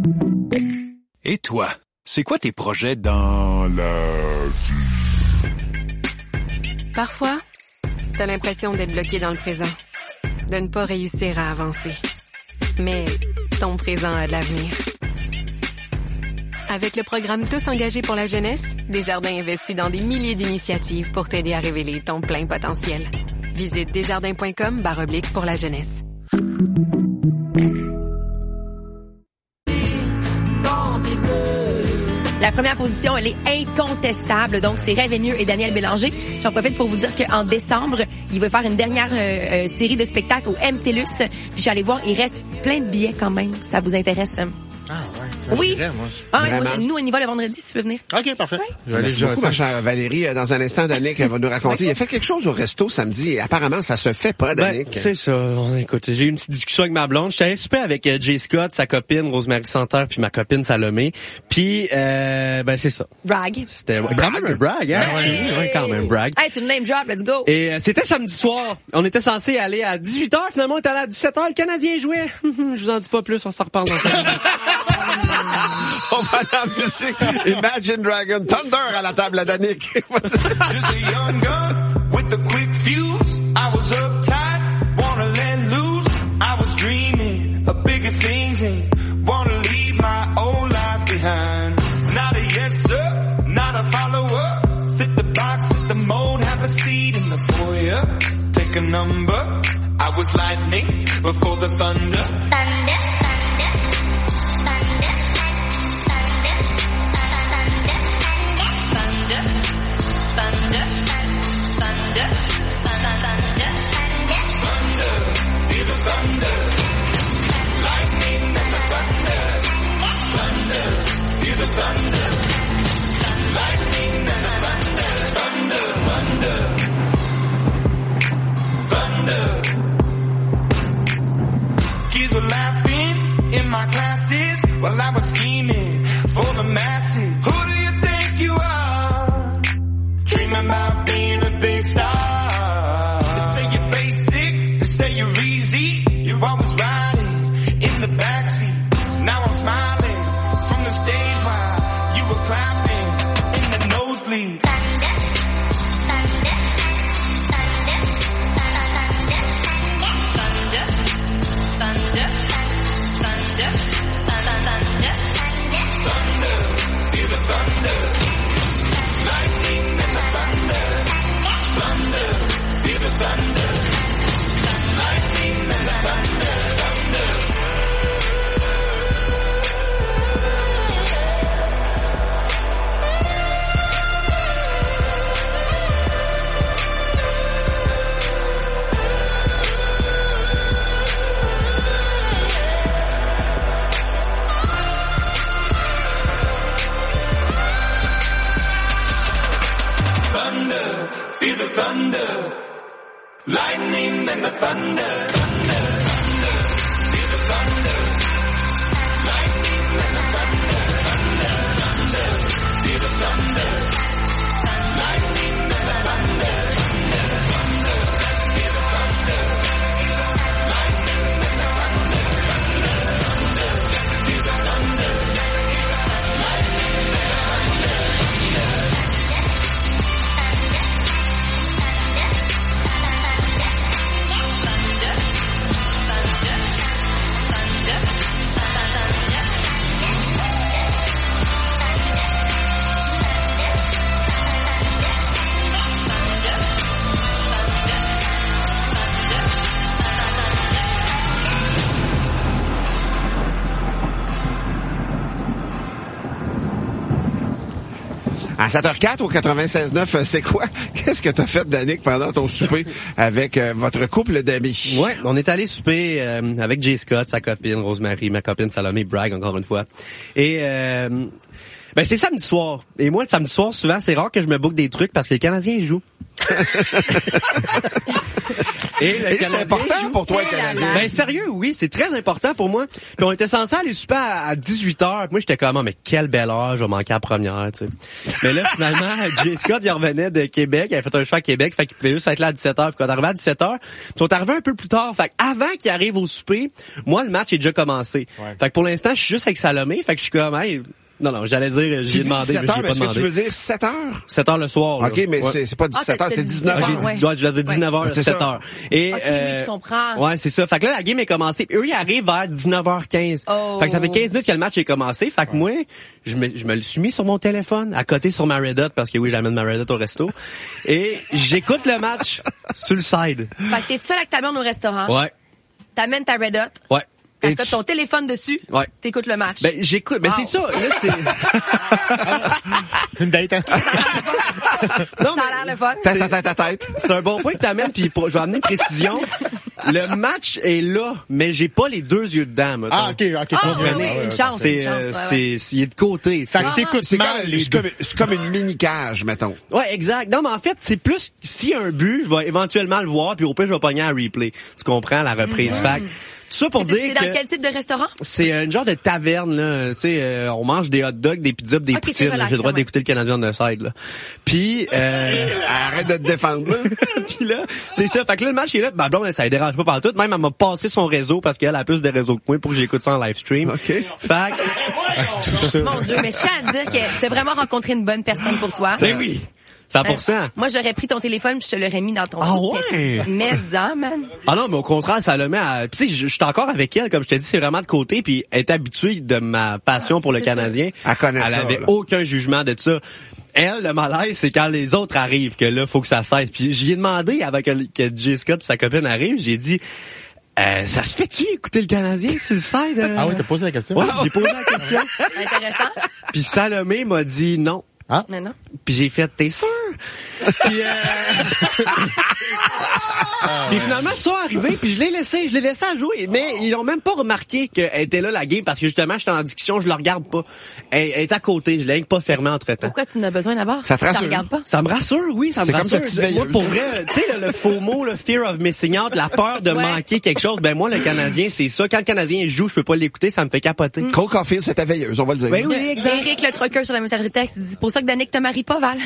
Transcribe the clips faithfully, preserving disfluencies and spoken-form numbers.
Et toi, c'est quoi tes projets dans la vie? Parfois, t'as l'impression d'être bloqué dans le présent, de ne pas réussir à avancer. Mais ton présent a de l'avenir. Avec le programme Tous engagés pour la jeunesse, Desjardins investit dans des milliers d'initiatives pour t'aider à révéler ton plein potentiel. Visite desjardins.com barre oblique pour la jeunesse. La première position, elle est incontestable. Donc, c'est Rêve et mieux et Daniel Bélanger. J'en profite pour vous dire qu'en décembre, il va faire une dernière euh, euh, série de spectacles au M T L U S. Puis j'allais voir, il reste plein de billets quand même. Ça vous intéresse? Ah ouais, ça oui. dirait, moi. Ah, moi, nous, on y va le vendredi si tu veux venir. OK, parfait. Ouais. Je vais aller Merci beaucoup, ma chère Valérie. Dans un instant, Danick va nous raconter. Il a fait quelque chose au resto samedi et apparemment, ça se fait pas, Danick. Ben, c'est ça. On, écoute, j'ai eu une petite discussion avec ma blonde. J'étais allé souper avec euh, Jay Scott, sa copine Rosemary Santerre, puis ma copine Salomé. Puis, euh, ben c'est ça. Brag. C'était ouais, quand même un brag, hein? Ben ouais. Ouais, quand même brag. Hey, tu me name drop, let's go. Et euh, c'était samedi soir. On était censé aller à dix-huit heures. Finalement, on était allé à dix-sept heures. Le Canadien jouait. Je vous en dis pas plus. On s'en reparle dans cinq minutes. On va à la musique. Imagine Dragon Thunder à la table à Danick. Just a young gun with a quick fuse. I was uptight, wanna let loose. I was dreaming of bigger things and wanna leave my old life behind. Not a yes sir, not a follower. Fit the box, fit the mold, have a seat in the foyer. Take a number. I was lightning before the thunder. Thunder. While I was scheming for the masses. Who do you think you are? Dreaming about being a big star. They say you're basic, they say you're easy. You're always riding in the backseat. Now I'm smiling from the stage while you were clapping in the nosebleeds. Feel the thunder, lightning and the thunder, thunder, thunder. Feel the thunder, lightning and the thunder, thunder, thunder. Feel the thunder, lightning and the thunder, thunder, thunder. Feel the thunder, lightning and the thunder, thunder, thunder. Feel the thunder, lightning and the thunder. À sept heures quatre au quatre-vingt-seize neuf, c'est quoi? Qu'est-ce que t'as fait, Danick, pendant ton souper avec euh, votre couple d'amis? Ouais, on est allé souper euh, avec Jay Scott, sa copine Rosemary, ma copine Salomé, brag encore une fois. Et euh, ben c'est samedi soir. Et moi, le samedi soir, souvent, c'est rare que je me boucle des trucs parce que les Canadiens jouent. Et, le Et c'est Canadien important joue. pour toi, le Eh là Canadien. là. Ben sérieux, oui, c'est très important pour moi. Puis on était censé aller super à, à dix-huit heures. Moi, j'étais comme, mais quelle belle heure, je vais manquer à la première, tu sais. Mais là, finalement, Jay Scott, il revenait de Québec, il avait fait un choix à Québec, fait qu'il pouvait juste être là à dix-sept heures. Puis quand on arrivait à dix-sept heures, ils sont arrivés un peu plus tard. Fait qu'avant qu'il arrive au souper, moi, le match est déjà commencé. Ouais. Fait que pour l'instant, je suis juste avec Salomé, fait que je suis comme, hey, non, non, j'allais dire, Tu j'ai dis demandé, mais dix-sept heures, j'ai mais pas est-ce que tu demandé. veux dire sept heures? sept heures le soir, là. OK, mais Ouais. c'est, c'est pas dix-sept Ah, heures, t'as- c'est t'as dix-neuf Ah, heures. j'ai dit, ouais. ouais, je l'ai dit dix-neuf heures, C'est sept ça. heures. Et, OK, euh, oui, je comprends. Ouais, c'est ça. Fait que là, la game est commencée. Eux, ils arrivent vers dix-neuf heures quinze. Oh. Fait que ça fait quinze minutes que le match est commencé. Fait que moi, je me, je me le suis mis sur mon téléphone, à côté sur ma Red Hot, parce que oui, j'amène ma Red Hot au resto. Et j'écoute le match sur le side. Fait que t'es tout seul avec ta blonde au restaurant. Ouais. T'amènes ta Red Hot. Ouais. T'as tu- ton téléphone dessus. Ouais. T'écoutes le match. Ben, j'écoute. Ben, Wow. c'est ça. Là, c'est... Une date, hein? non, ça a l'air le fun. Tête à tête à tête. C'est un bon point que t'amènes, puis pour- je vais amener une précision. Le match est là, mais j'ai pas les deux yeux dedans, mettons. Ah, OK, OK. Ah, trop oui, bien. oui, Ouais, ouais, une ouais. chance, C'est, une chance. euh, ouais, c'est, ouais. c'est, il est de côté. Fait tu sais. que t'écoutes C'est mal comme, les c'est deux. comme, c'est comme une mini-cage, mettons. Ouais, exact. Non, mais en fait, c'est plus, s'il y a un but, je vais éventuellement le voir, puis au pire, je vais pogner un replay. Tu comprends, la reprise. Fait que, tout ça pour T'es dire t'es dans que quel type de restaurant? c'est une genre de taverne, là. Tu sais, euh, on mange des hot dogs, des pizzas, pis des Ok, c'est poutines. relax, J'ai le droit quand même. d'écouter le Canadien on the side, là. Puis, euh, Arrête de te défendre, là. puis là, c'est ça. Fait que là, le match est là. Ma blonde, ça ne dérange pas partout. Même, elle m'a passé son réseau parce qu'elle a plus de réseaux que moi pour que j'écoute ça en live stream. OK. Fait que, Mon Dieu, mais je tiens à te dire que t'as vraiment rencontré une bonne personne pour toi. ben oui. cent pour cent. Hein? Moi, j'aurais pris ton téléphone puis je te l'aurais mis dans ton Ah soupe. ouais? Mais en, man. Ah non, mais au contraire, ça le met à... Puis tu sais, je je suis encore avec elle, comme je t'ai dit, c'est vraiment de côté, puis elle est habituée de ma passion pour le c'est Canadien. Elle connaît Elle ça, avait là. aucun jugement de ça. Elle, le malaise, c'est quand les autres arrivent, que là, faut que ça cesse. Puis j'y ai demandé, avant que, que Jay Scott et sa copine arrivent, j'ai dit... Euh, ça se fait-tu écouter le Canadien sur le side? euh? Ah oui, t'as posé la question? Ouais, j'ai posé la question. Intéressant. Puis Salomé m'a dit non. Ah? Mais non. Puis j'ai fait, t'es sûr? Puis, euh... puis finalement, ça est arrivé, puis je l'ai laissé, je l'ai laissé à jouer. Mais ils ont même pas remarqué qu'elle était là, la game, parce que justement, j'étais en discussion, je le regarde pas. Elle, elle est à côté, je l'ai pas fermé entre-temps. Pourquoi tu en as besoin d'abord? Ça te Tu rassure. regardes pas? Ça me rassure, oui, ça me C'est comme rassure. ta petite veilleuse. Moi, pour vrai, tu sais, le, le faux mot, le fear of missing out, la peur de Ouais. manquer quelque chose, ben moi, le Canadien, c'est ça. Quand le Canadien joue, je peux pas l'écouter, ça me fait capoter. Cole Caulfield, c'est ta veilleuse, on va le dire. Ben oui, exact. Eric le trucker sur la messagerie texte dit, c'est pour ça que Danick te marie pas, Val.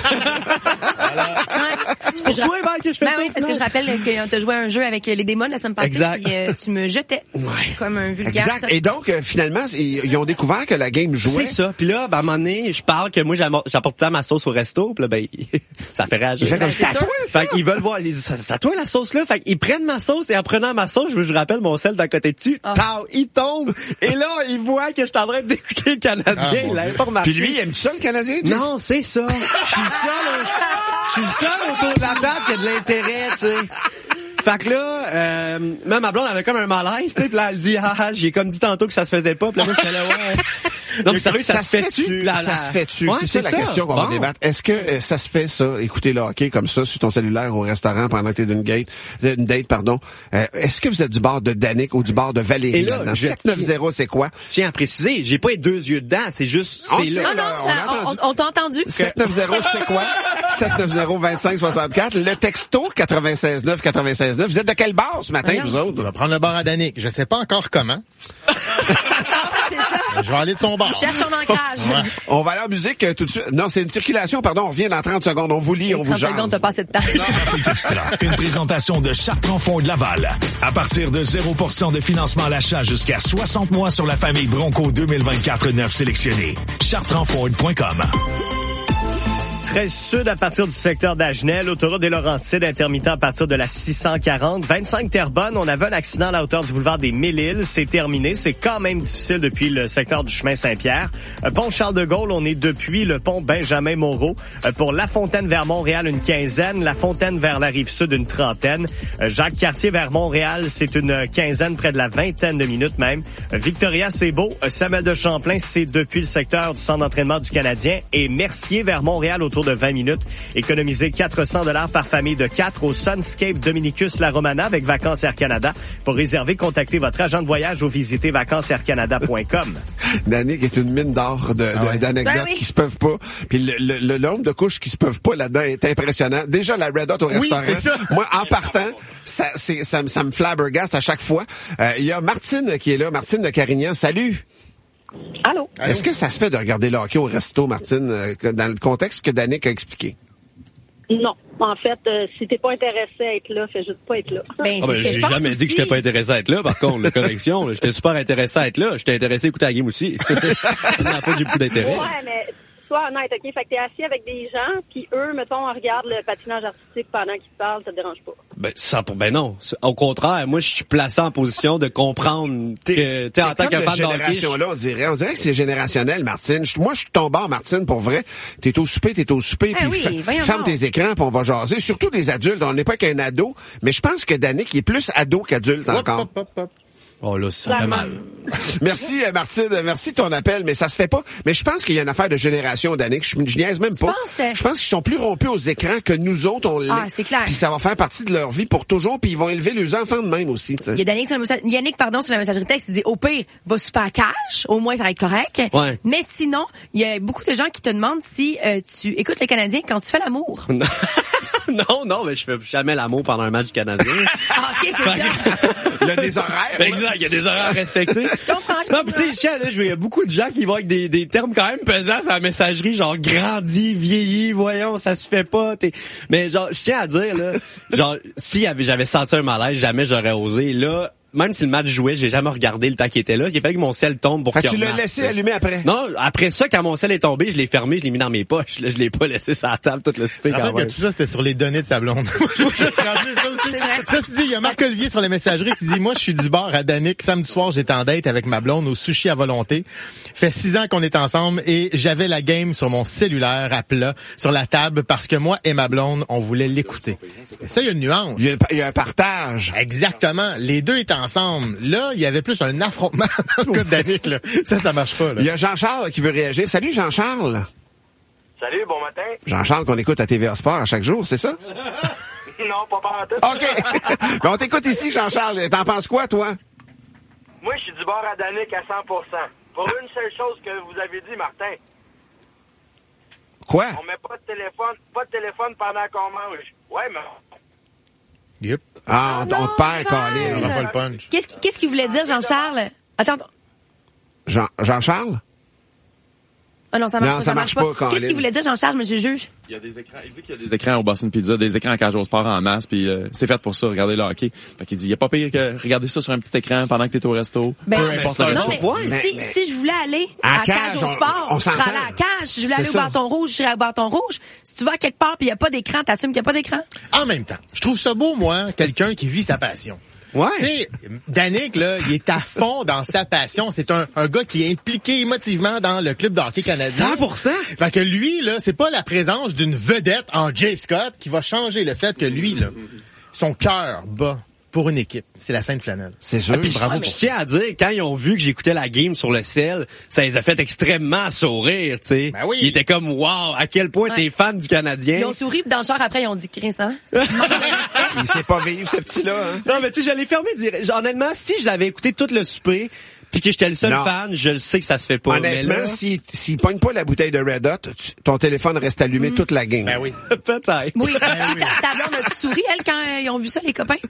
C'est pour toi, Val, que je fais Ben ça. oui, parce que je rappelle qu'on t'a joué à un jeu avec les démons la semaine passée, Exact. puis euh, tu me jetais Ouais. comme un vulgaire. Exact. Et donc, euh, finalement, ils, ils ont découvert que la game jouait. C'est ça. Puis là, ben, à un moment donné, je parle que moi, j'ammor- j'apporte tant ma sauce au resto. Puis là, ben, ça fait réagir. Il fait comme Ben, c'est à c'est sûr. toi, ça. Fait qu'ils veulent voir, ils disent, ça- c'est à toi la sauce là. Fait qu'ils prennent ma sauce et en prenant ma sauce, je, je rappelle mon sel d'à côté dessus, Ah. tao, il tombe. Et là, il voit que je suis en train d'écouter le Canadien. Ah, mon il l'avait Dieu. pas remarqué. Puis lui, il aime ça, le Canadien? Jess? Non, c'est ça. Je suis le seul, euh, je suis le seul autour de la table qui a de l'intérêt, tu sais. Fait que là, euh, même ma blonde avait comme un malaise, tu sais, puis là, elle dit, ah, ah, j'ai comme dit tantôt que ça se faisait pas, puis là, moi, j'étais là, ouais. Non, mais sérieux, ça, se fait-tu? La- Ça la- se fait-tu? Ouais, c'est ça la question qu'on va Bon. débattre. Est-ce que euh, ça se fait, ça, écouter le hockey comme ça sur ton cellulaire au restaurant pendant que t'es d'une date, d'une date, pardon? Euh, est-ce que vous êtes du bord de Danick ou du bord de Valérie? Et là, là-dedans? je sept neuf zéro, c'est quoi? Je tiens à préciser, j'ai pas les deux yeux dedans, c'est juste, On c'est sait, là. Non, non, là, ça- on a on, entendu. on- on t'a entendu. sept neuf zéro, c'est quoi? sept neuf zéro, vingt-cinq soixante-quatre. Le texto quatre-vingt-seize neuf, quatre-vingt-seize neuf. Vous êtes de quelle base ce matin, Voyons. vous autres? On va prendre le bar à Danick. Je sais pas encore comment. C'est ça. Je vais aller de son bar. Cherche son ancrage. Ouais. On va aller en musique euh, tout de suite. Non, c'est une circulation, pardon. On revient dans trente secondes. On vous lit, on vous trente secondes, jase. t'as passé de temps. Trafic Extra, une présentation de Chartres-en-Fonds de Laval. À partir de zéro pour cent de financement à l'achat jusqu'à soixante mois sur la famille Bronco deux mille vingt-quatre neuf sélectionnée. chartres-en-fonds point com. treize sud à partir du secteur d'Agenel, autoroute des Laurentides, intermittent à partir de la six cent quarante, vingt-cinq Terrebonne. On avait un accident à la hauteur du boulevard des Mille-Îles. C'est terminé. C'est quand même difficile depuis le secteur du chemin Saint-Pierre. Euh, pont Charles-de-Gaulle, on est depuis le pont Benjamin-Moreau. Euh, pour La Fontaine vers Montréal, une quinzaine. La Fontaine vers la Rive-Sud, une trentaine. Euh, Jacques-Cartier vers Montréal, c'est une quinzaine, près de la vingtaine de minutes même. Euh, Victoria, c'est beau. Euh, Samuel de Champlain, c'est depuis le secteur du centre d'entraînement du Canadien. Et Mercier vers Montréal, autour de vingt minutes. Économisez quatre cents dollars par famille de quatre au Sunscape Dominicus La Romana avec Vacances Air Canada. Pour réserver, contactez votre agent de voyage ou visitez vacances air canada point com. Danick est une mine d'or de, Ah de- ouais. d'anecdotes Ben oui. qui se peuvent pas. Puis le, le, le nombre de couches qui se peuvent pas là-dedans est impressionnant. Déjà, la Red Hot au Oui, restaurant. c'est ça. Moi, en partant, ça, c'est, ça, me- ça me flabbergasse à chaque fois. Euh, Il y a Martine qui est là. Martine de Carignan. Salut. Allô? Allô? Est-ce que ça se fait de regarder le hockey au resto, Martine, euh, que- dans le contexte que Danick a expliqué? Non. En fait, euh, si t'es pas intéressé à être là, fais juste pas être là. Ben, Ah ben, c'est ce que j'ai je pense jamais dit que j'étais aussi. pas intéressé à être là, par contre, la correction. là. J'étais super intéressé à être là. J'étais intéressé à écouter la game aussi. En fait, j'ai beaucoup d'intérêt. Ouais, mais sois honnête, OK? Fait que t'es assis avec des gens, puis eux, mettons, regardent le patinage artistique pendant qu'ils parlent, ça te dérange pas. Ben, ça, pour- ben non. C'est- Au contraire, moi, je suis placé en position de comprendre que, tu sais, en tant T'es que comme fan de de hockey, génération-là, on dirait. On dirait que c'est générationnel, Martine. Je- Moi, je suis ton bord, Martine, pour vrai. T'es au souper, t'es au souper, Ah puis oui, fa- voyons ferme donc. tes écrans, puis on va jaser. Surtout des adultes. On n'est pas qu'un ado, mais je pense que Danick est plus ado qu'adulte Hop, encore. hop, hop, hop. oh là, ça fait mal. Merci, euh, Martine. Merci de ton appel, mais ça se fait pas. Mais je pense qu'il y a une affaire de génération, Danick. Je, je niaise même pas. penses? Je pense qu'ils sont plus rompus aux écrans que nous autres, on l'est. Ah, c'est clair. Puis ça va faire partie de leur vie pour toujours, puis ils vont élever leurs enfants de même aussi, tu sais. Il y a Yannick sur, le message- Yannick, pardon, sur la messagerie texte, il dit, au pire, va super cash, au moins ça va être correct. Ouais. Mais sinon, il y a beaucoup de gens qui te demandent si euh, tu écoutes les Canadiens quand tu fais l'amour. non, non, mais je fais jamais l'amour pendant un match du Canadien. Ah, ok, c'est ça. Il y a des horaires. là. Exact, il y a des horaires respectés. Je comprends, je Non, pis tu sais, je tiens, là, je vois, il y a beaucoup de gens qui vont avec des, des termes quand même pesants sur la messagerie, genre grandi, vieilli, voyons, ça se fait pas. T'es... Mais genre, je tiens à dire, là, genre, si avait- j'avais senti un malaise, jamais j'aurais osé. Là, même si le match jouait, j'ai jamais regardé le temps qu'il était là. Il a fallu que mon sel tombe pour Fait qu'il que tu l'as remarque, laissé tu sais. allumer après. Non, après ça, quand mon sel est tombé, je l'ai fermé, je l'ai mis dans mes poches. Là, je l'ai pas laissé sur la table toute le souper Je quand rappelle même. que tout ça, c'était sur les données de sa blonde. Je veux juste rappeler ça aussi. C'est vrai. Ça se dit, il y a Marc-Olivier sur les messageries qui dit, moi, je suis du bar à Danick. Samedi soir, j'étais en date avec ma blonde au sushi à volonté. Fait six ans qu'on est ensemble et j'avais la game sur mon cellulaire à plat, sur la table, parce que moi et ma blonde, on voulait l'écouter. Et ça, il y a une nuance. Il y a, il y a un partage. Exactement. Les deux étaient ensemble. Là, il y avait plus un affrontement dans le cas de Danick, là. Ça, ça marche pas, là. Il y a Jean-Charles qui veut réagir. Salut Jean-Charles. Salut, bon matin. Jean-Charles qu'on écoute à T V A Sport à chaque jour, c'est ça? Non, pas par tout. OK. Ben, on t'écoute ici, Jean-Charles. T'en penses quoi, toi? Moi, je suis du bord à Danick à cent pour cent. Pour une seule chose que vous avez dit, Martin. Quoi? On met pas de téléphone, pas de téléphone pendant qu'on mange. Ouais, mais Yep. Ah, on, on te perd, non, Colin. On aura pas le punch. Qu'est-ce qu'est-ce qu'il voulait dire, Jean-Charles? Attends. Jean, Jean-Charles? Ah non, ça marche Non, pas, ça marche pas, Colin. Qu'est-ce qu'il voulait dire, Jean-Charles, monsieur le juge? Il y a des écrans. Il dit qu'il y a des écrans au Boston Pizza, des écrans à Cage au Sport en masse, puis euh, c'est fait pour ça, regarder le hockey. Fait qu'il dit, il y a pas pire que regarder ça sur un petit écran pendant que t'es au resto. Ben, peu importe le non, resto. mais, Ouais. si, Mais- si je voulais aller À à, cage, cage, au on- sport, on je serais s'entend. allée à cage. Si je voulais C'est aller ça. au bâton rouge, je serais au bâton rouge. Si tu vas à quelque part puis il n'y a pas d'écran, t'assumes qu'il n'y a pas d'écran? En même temps, je trouve ça beau, moi, quelqu'un qui vit sa passion. Ouais. Tu sais, Danick, là, il est à fond dans sa passion. C'est un, un gars qui est impliqué émotivement dans le club de hockey canadien. cent pour cent. Fait que lui, là, c'est pas la présence d'une vedette en Jay Scott qui va changer le fait que lui, là, son cœur bat pour une équipe. C'est la Sainte Flanelle. C'est sûr. Ah, puis bravo je, pour je tiens à dire, quand ils ont vu que j'écoutais la game sur le sel, ça les a fait extrêmement sourire, tu sais. Ben oui. Ils étaient comme, wow, à quel point Ouais. t'es fan du Canadien. Ils ont souri puis dans le char après, ils ont dit, Chris, hein? Il sait pas vivre, ce petit-là. Hein? Non, mais tu sais, j'allais fermer direct. Genre, honnêtement, si je l'avais écouté tout le souper, puis que j'étais le seul Non. fan, je le sais que ça se fait pas. Honnêtement, mais là, s'il s'il pogne pas la bouteille de Red Hot, tu- ton téléphone reste allumé toute la game. Ben oui. peut-être. Oui. Ben oui. Ta, ta blonde a-tu souri, elle, quand euh, ils ont vu ça, les copains?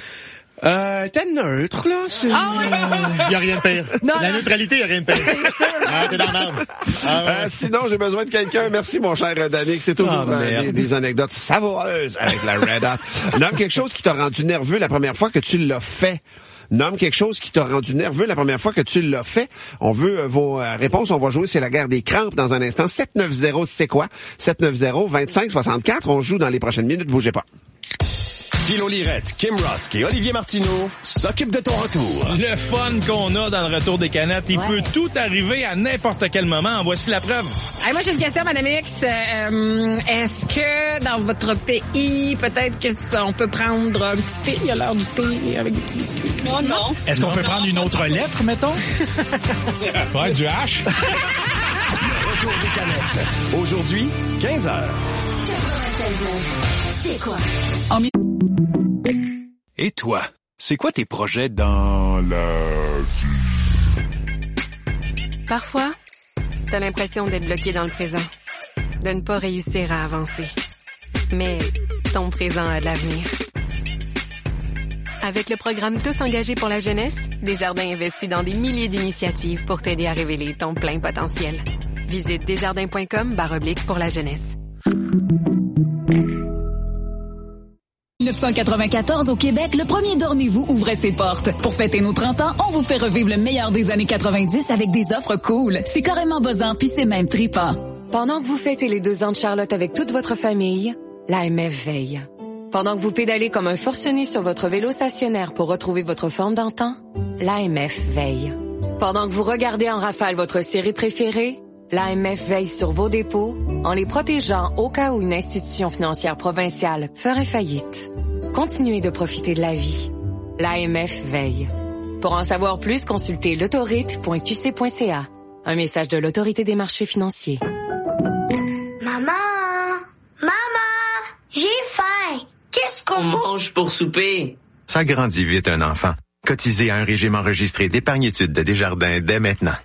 Euh, t'es neutre, là. C'est... Ah oui? Il y a rien de pire. Non, la non. neutralité, il y a rien de pire. Ah, t'es dans la merde. Ah, ouais. Euh, sinon, j'ai besoin de quelqu'un. Merci, mon cher Danick. C'est toujours Ah, euh, merde. des, des anecdotes savoureuses avec la Red Hot. Nomme quelque chose qui t'a rendu nerveux la première fois que tu l'as fait. Nomme quelque chose qui t'a rendu nerveux la première fois que tu l'as fait. On veut euh, vos euh, réponses. On va jouer C'est la guerre des crampes dans un instant. sept neuf zéro, c'est quoi? sept neuf zéro, vingt-cinq soixante-quatre. On joue dans les prochaines minutes. Bougez pas. Philo Lirette, Kim Rusk et Olivier Martineau s'occupent de ton retour. Le fun qu'on a dans le retour des canettes, il Ouais. peut tout arriver à n'importe quel moment. En voici la preuve. Hey, moi, j'ai une question, Madame X. Euh, est-ce que dans votre pays, peut-être que ça, on peut prendre un petit thé? Il y a l'heure du thé avec des petits biscuits. Non, non. Est-ce qu'on peut prendre une autre lettre, mettons? Ouais, du H. Retour des canettes. Aujourd'hui, quinze heures. C'est quoi? Et toi, c'est quoi tes projets dans la... Parfois, t'as l'impression d'être bloqué dans le présent, de ne pas réussir à avancer. Mais ton présent a de l'avenir. Avec le programme Tous engagés pour la jeunesse, Desjardins investit dans des milliers d'initiatives pour t'aider à révéler ton plein potentiel. Visite desjardins.com barre oblique pour la jeunesse. dix-neuf cent quatre-vingt-quatorze au Québec, le premier Dormez-vous ouvrait ses portes. Pour fêter nos trente ans, on vous fait revivre le meilleur des années quatre-vingt-dix avec des offres cool. C'est carrément buzzant puis c'est même trippant. Pendant que vous fêtez les deux ans de Charlotte avec toute votre famille, l'A M F veille. Pendant que vous pédalez comme un forcené sur votre vélo stationnaire pour retrouver votre forme d'antan, l'A M F veille. Pendant que vous regardez en rafale votre série préférée, l'A M F veille sur vos dépôts en les protégeant au cas où une institution financière provinciale ferait faillite. Continuez de profiter de la vie. L'A M F veille. Pour en savoir plus, consultez l'autorite point q c point c a. Un message de l'Autorité des marchés financiers. Maman! Maman! J'ai faim! Qu'est-ce qu'on mange pour souper? Ça grandit vite un enfant. Cotisez à un régime enregistré d'épargne-études de Desjardins dès maintenant.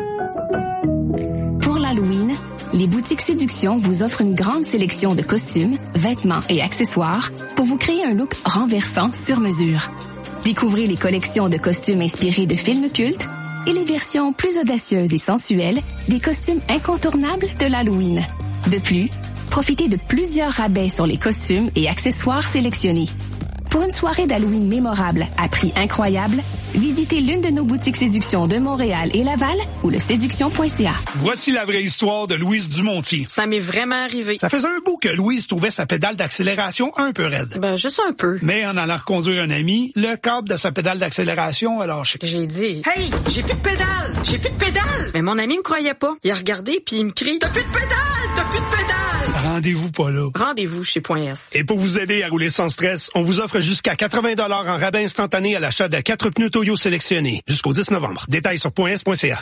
Pour l'Halloween, les boutiques Séduction vous offrent une grande sélection de costumes, vêtements et accessoires pour vous créer un look renversant sur mesure. Découvrez les collections de costumes inspirés de films cultes et les versions plus audacieuses et sensuelles des costumes incontournables de l'Halloween. De plus, profitez de plusieurs rabais sur les costumes et accessoires sélectionnés. Pour une soirée d'Halloween mémorable à prix incroyable, visitez l'une de nos boutiques Séduction de Montréal et Laval ou le séduction point c a. Voici la vraie histoire de Louise Dumontier. Ça m'est vraiment arrivé. Ça faisait un bout que Louise trouvait sa pédale d'accélération un peu raide. Ben, juste un peu. Mais en allant reconduire un ami, le câble de sa pédale d'accélération a lâché. J'ai dit, « Hey, j'ai plus de pédale! J'ai plus de pédale! » Mais mon ami me croyait pas. Il a regardé puis il me crie, « T'as plus de pédale! T'as plus de pédale! » Rendez-vous pas là. Rendez-vous chez Point S. Et pour vous aider à rouler sans stress, on vous offre jusqu'à quatre-vingts dollars en rabais instantané à l'achat de quatre pneus Toyo sélectionnés. Jusqu'au dix novembre. Détails sur point s point c a.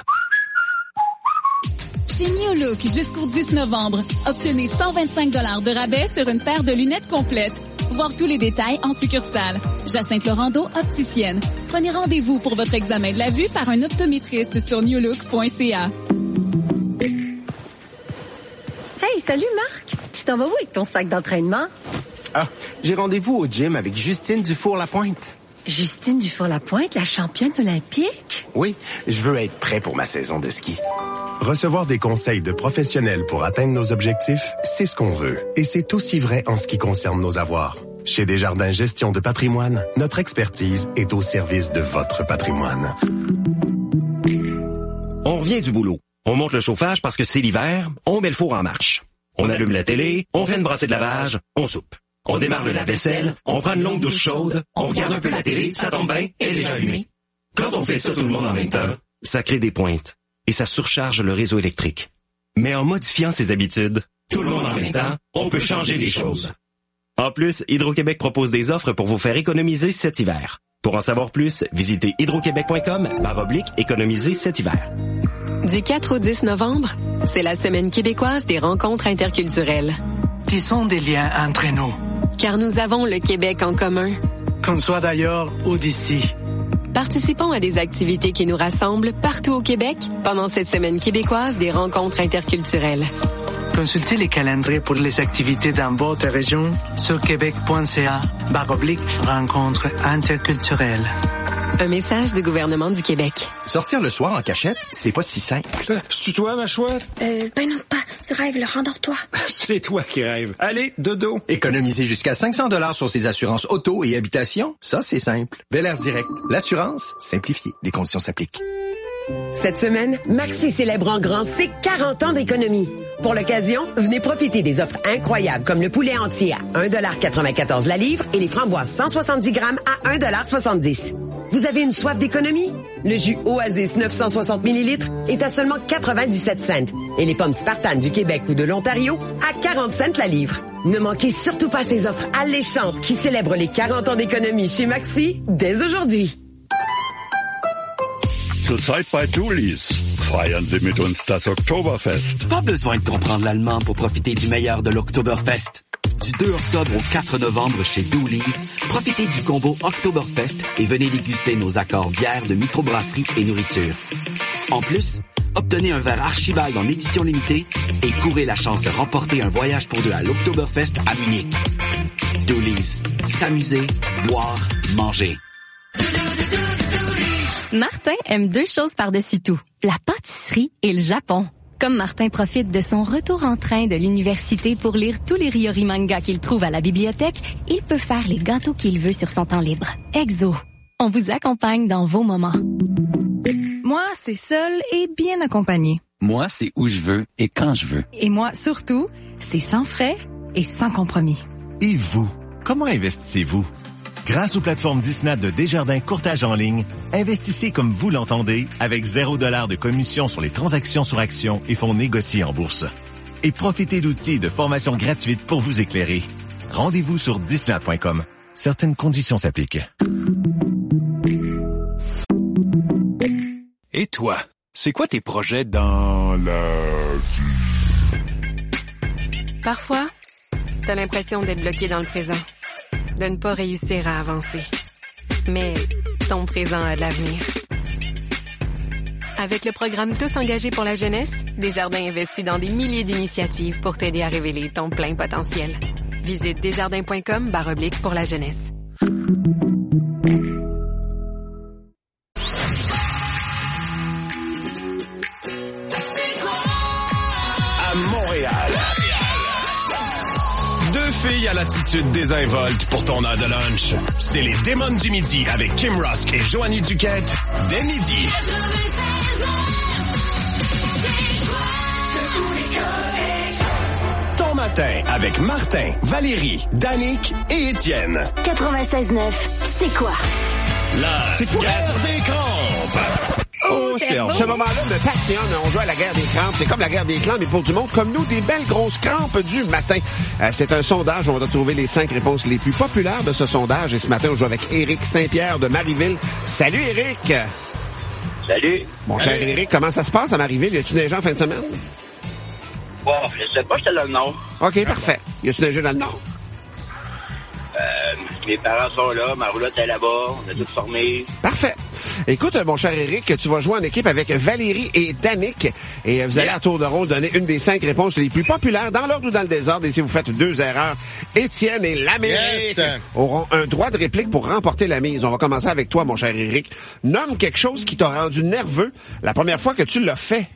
Chez New Look, jusqu'au dix novembre, obtenez cent vingt-cinq dollars de rabais sur une paire de lunettes complètes. Voir tous les détails en succursale. Jacinthe Laurando, opticienne. Prenez rendez-vous pour votre examen de la vue par un optométriste sur new look point c a. Hey, salut Marc! Tu t'en vas où avec ton sac d'entraînement? Ah, j'ai rendez-vous au gym avec Justine Dufour-Lapointe. Justine Dufour-Lapointe, la championne olympique? Oui, je veux être prêt pour ma saison de ski. Recevoir des conseils de professionnels pour atteindre nos objectifs, c'est ce qu'on veut. Et c'est aussi vrai en ce qui concerne nos avoirs. Chez Desjardins Gestion de patrimoine, notre expertise est au service de votre patrimoine. On revient du boulot. On monte le chauffage parce que c'est l'hiver, on met le four en marche. On allume la télé, on fait une brassée de lavage, on soupe. On démarre le lave-vaisselle, on prend une longue douche chaude, on regarde un peu la télé, ça tombe bien, elle est déjà allumée. Quand on fait ça tout le monde en même temps, ça crée des pointes et ça surcharge le réseau électrique. Mais en modifiant ses habitudes, tout le monde en même temps, on peut changer les choses. En plus, Hydro-Québec propose des offres pour vous faire économiser cet hiver. Pour en savoir plus, visitez hydroquebec point com barre oblique économiser cet hiver. Du quatre au dix novembre, c'est la Semaine québécoise des rencontres interculturelles. Tissons des liens entre nous. Car nous avons le Québec en commun. Qu'on soit d'ailleurs ou d'ici. Participons à des activités qui nous rassemblent partout au Québec pendant cette Semaine québécoise des rencontres interculturelles. Consultez les calendriers pour les activités dans votre région sur québec point c a barre oblique rencontres interculturelles. Un message du gouvernement du Québec. Sortir le soir en cachette, c'est pas si simple. C'est toi, ma chouette? Euh, ben non, pas. Tu rêves, le rendors-toi. C'est toi qui rêves. Allez, dodo. Économiser jusqu'à cinq cents dollars sur ses assurances auto et habitation, ça c'est simple. Bel Air Direct. L'assurance, simplifiée. Des conditions s'appliquent. Cette semaine, Maxi célèbre en grand ses quarante ans d'économie. Pour l'occasion, venez profiter des offres incroyables comme le poulet entier à un dollar quatre-vingt-quatorze la livre et les framboises cent soixante-dix grammes à un dollar soixante-dix. Vous avez une soif d'économie? Le jus Oasis neuf cent soixante millilitres est à seulement quatre-vingt-dix-sept cents et les pommes Spartan du Québec ou de l'Ontario à quarante cents la livre. Ne manquez surtout pas ces offres alléchantes qui célèbrent les quarante ans d'économie chez Maxi dès aujourd'hui. Zurzeit bei Julie's. Feiern Sie mit uns das Oktoberfest. Pas besoin de comprendre l'allemand pour profiter du meilleur de l'Oktoberfest. Du deux octobre au quatre novembre chez Dooley's, profitez du combo Oktoberfest et venez déguster nos accords bières de microbrasserie et nourriture. En plus, obtenez un verre Archibald en édition limitée et courez la chance de remporter un voyage pour deux à l'Oktoberfest à Munich. Doolies. S'amuser, boire, manger. Martin aime deux choses par-dessus tout, la pâtisserie et le Japon. Comme Martin profite de son retour en train de l'université pour lire tous les Ryori mangas qu'il trouve à la bibliothèque, il peut faire les gâteaux qu'il veut sur son temps libre. Exo, on vous accompagne dans vos moments. Moi, c'est seul et bien accompagné. Moi, c'est où je veux et quand je veux. Et moi, surtout, c'est sans frais et sans compromis. Et vous, comment investissez-vous? Grâce aux plateformes Disney de Desjardins Courtage en ligne, investissez comme vous l'entendez avec zéro dollar de commission sur les transactions sur actions et fonds négociés en bourse. Et profitez d'outils et de formations gratuites pour vous éclairer. Rendez-vous sur disney point com. Certaines conditions s'appliquent. Et toi, c'est quoi tes projets dans la vie? Parfois, t'as l'impression d'être bloqué dans le présent, de ne pas réussir à avancer. Mais ton présent a de l'avenir. Avec le programme Tous engagés pour la jeunesse, Desjardins investit dans des milliers d'initiatives pour t'aider à révéler ton plein potentiel. Visite desjardins.com barre oblique pour la jeunesse. À Montréal. Deux filles à l'attitude désinvolte pour ton heure de lunch. C'est les Démons du Midi avec Kim Rusk et Joanie Duquette dès midi. Ton matin avec Martin, Valérie, Danick et Étienne. quatre-vingt-seize neuf, c'est quoi? La C'est fou. guerre des crampes. Oh, Serge. Ce moment-là me passionne. On joue à la guerre des crampes. C'est comme la guerre des clans, mais pour du monde comme nous, des belles grosses crampes du matin. Euh, c'est un sondage. On va trouver les cinq réponses les plus populaires de ce sondage. Et ce matin, on joue avec Éric Saint-Pierre de Marieville. Salut, Éric. Salut. Mon cher Éric, comment ça se passe à Marieville? Y a-tu neigé en fin de semaine? Bon, je sais pas, j'étais dans le nord. OK, parfait. Y a-tu neigé dans le nord? Euh, mes parents sont là, ma roulotte est là-bas, on a tout formé. Parfait. Écoute, mon cher Éric, tu vas jouer en équipe avec Valérie et Danick. Et vous allez à tour de rôle donner une des cinq réponses les plus populaires dans l'ordre ou dans le désordre. Et si vous faites deux erreurs, Étienne et l'Amérique Yes. auront un droit de réplique pour remporter la mise. On va commencer avec toi, mon cher Éric. Nomme quelque chose qui t'a rendu nerveux la première fois que tu l'as fait.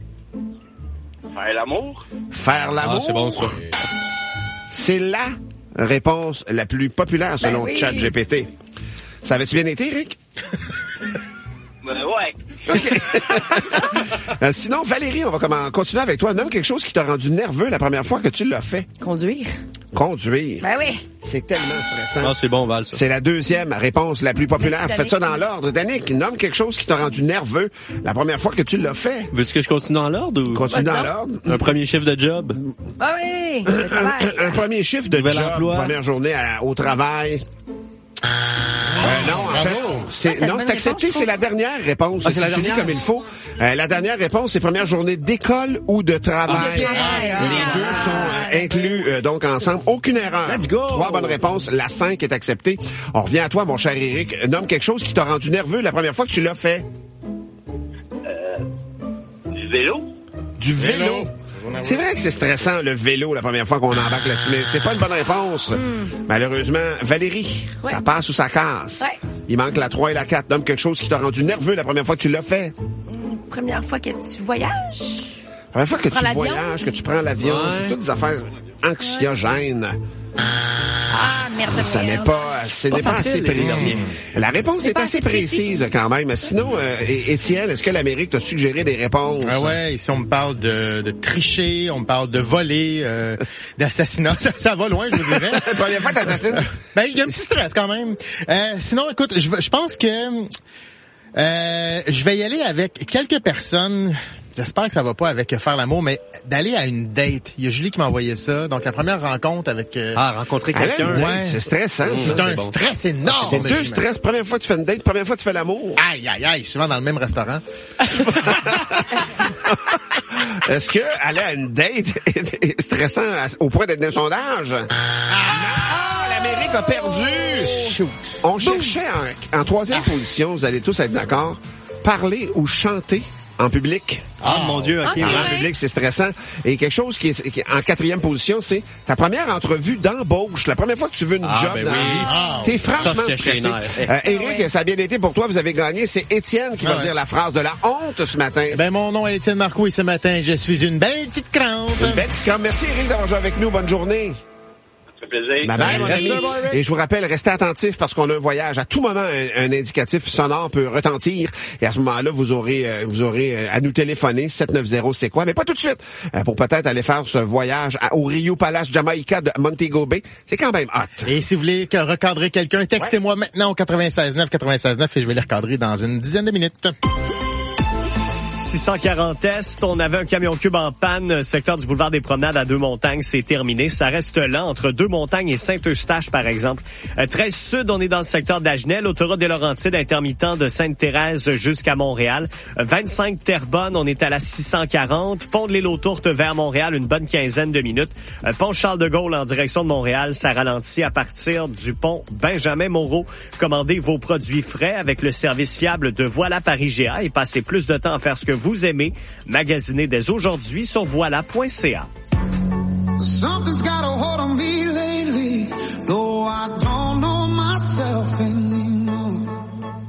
Faire l'amour? Faire l'amour. Ah, c'est bon, ça. C'est la réponse la plus populaire selon Ben oui. ChatGPT. Ça avait-tu bien été, Éric? Ben ouais. Euh, sinon, Valérie, on va comment- continuer avec toi. Nomme quelque chose qui t'a rendu nerveux la première fois que tu l'as fait. Conduire. Conduire. Ben oui. C'est tellement stressant. Ah, c'est bon, Val, ça. C'est la deuxième réponse la plus populaire. Merci, Faites ça Danick. dans l'ordre. Danick, nomme quelque chose qui t'a rendu nerveux la première fois que tu l'as fait. Veux-tu que je continue dans l'ordre ou? Continue dans Vas-y donc. l'ordre. Un premier chiffre de job? Ah oui. Le travail. Un premier chiffre de Nouvel job, emploi. première journée à- au travail. Euh, non, en bravo. fait, c'est, Ah, c'est la non, bonne c'est accepté, réponse, c'est la dernière réponse. Ah, c'est la Si tu lis dernière? comme il faut. Euh, la dernière réponse, c'est première journée d'école ou de travail. Ah, de travail. Les deux sont euh, inclus, euh, donc, ensemble. Aucune erreur. Let's go. Trois bonnes réponses. La cinq est acceptée. On revient à toi, mon cher Éric. Nomme quelque chose qui t'a rendu nerveux la première fois que tu l'as fait. Euh, du vélo? Du vélo. Vélo. C'est vrai que c'est stressant, le vélo, la première fois qu'on embarque là-dessus, mais c'est pas une bonne réponse. Malheureusement, Valérie, Ouais. ça passe ou ça casse. Ouais. Il manque la trois et la quatre. Nomme quelque chose qui t'a rendu nerveux la première fois que tu l'as fait. Première fois que tu voyages. La première fois que Prends tu l'avion. voyages, que tu prends l'avion, Ouais. c'est toutes des affaires anxiogènes. Ah, merde de Ça n'est merde. pas, ce n'est pas facile, assez les précis. derniers. La réponse C'est est pas assez assez précis. précise quand même. Sinon, euh, É- Étienne, est-ce que l'Amérique t'a suggéré des réponses? Ah ouais, ici on me parle de, de tricher, on me parle de voler, euh, d'assassinat. Ça, ça va loin, je vous dirais. La première fois que t'assassines? Ben, il y a un petit stress quand même. Euh, sinon, écoute, je, je pense que euh, je vais y aller avec quelques personnes. J'espère que ça va pas avec faire l'amour, mais d'aller à une date. Il y a Julie qui m'a envoyé ça. Donc, la première rencontre avec... euh, Ah, rencontrer À la quelqu'un. date, Ouais. c'est stressant. c'est ça. un bon. stress énorme. C'est deux Julie. stress. Première fois que tu fais une date, première fois que tu fais l'amour. Aïe, aïe, aïe, souvent dans le même restaurant. Est-ce que aller à une date est stressant à- au point d'être dans un sondage? Ah, l'Amérique a perdu! Shoot. On cherchait en, en troisième position, vous allez tous être d'accord, parler ou chanter en public. Ah, mon Dieu, OK. Ah, En ouais. public, c'est stressant. Et quelque chose qui est, qui est en quatrième position, c'est ta première entrevue d'embauche. La première fois que tu veux une Ah, job ben dans oui. la vie, Ah, t'es ça, franchement j'étais stressé. chez les nerfs. Euh, Éric, ça a bien été pour toi. Vous avez gagné. C'est Étienne qui Ah, va ouais. dire la phrase de la honte ce matin. Ben, mon nom est Étienne Marcoux et ce matin, je suis une belle petite crampe. Une belle petite crampe. Merci, Éric, d'avoir joué avec nous. Bonne journée. Ça fait plaisir. Bye bye, mon Reste ami. ça, bon, Eric. Et je vous rappelle, restez attentifs parce qu'on a un voyage. À tout moment, un, un indicatif sonore peut retentir. Et à ce moment-là, vous aurez euh, vous aurez euh, à nous téléphoner. sept neuf zéro, c'est quoi? Mais pas tout de suite. Euh, pour peut-être aller faire ce voyage à- au Rio Palace Jamaica de Montego Bay. C'est quand même hot. Et si vous voulez que recadrer quelqu'un, textez-moi maintenant au quatre-vingt-seize neuf quatre-vingt-seize neuf et je vais les recadrer dans une dizaine de minutes. six cent quarante Est, on avait un camion cube en panne, secteur du boulevard des Promenades à Deux-Montagnes, c'est terminé. Ça reste là entre Deux-Montagnes et Saint-Eustache, par exemple. Euh, treize Sud, on est dans le secteur d'Agenais, l'autoroute des Laurentides, intermittent de Sainte-Thérèse jusqu'à Montréal. Euh, vingt-cinq Terrebonne, on est à la six cent quarante. Pont de l'île aux Tourtes vers Montréal, une bonne quinzaine de minutes. Euh, pont Charles de Gaulle en direction de Montréal, ça ralentit à partir du pont Benjamin Moreau. Commandez vos produits frais avec le service fiable de Voilà par I G A et passez plus de temps à faire ce que vous aimez. Magasinez dès aujourd'hui sur voilà point c a. Something's got a hold on me lately. No, I don't know myself anymore.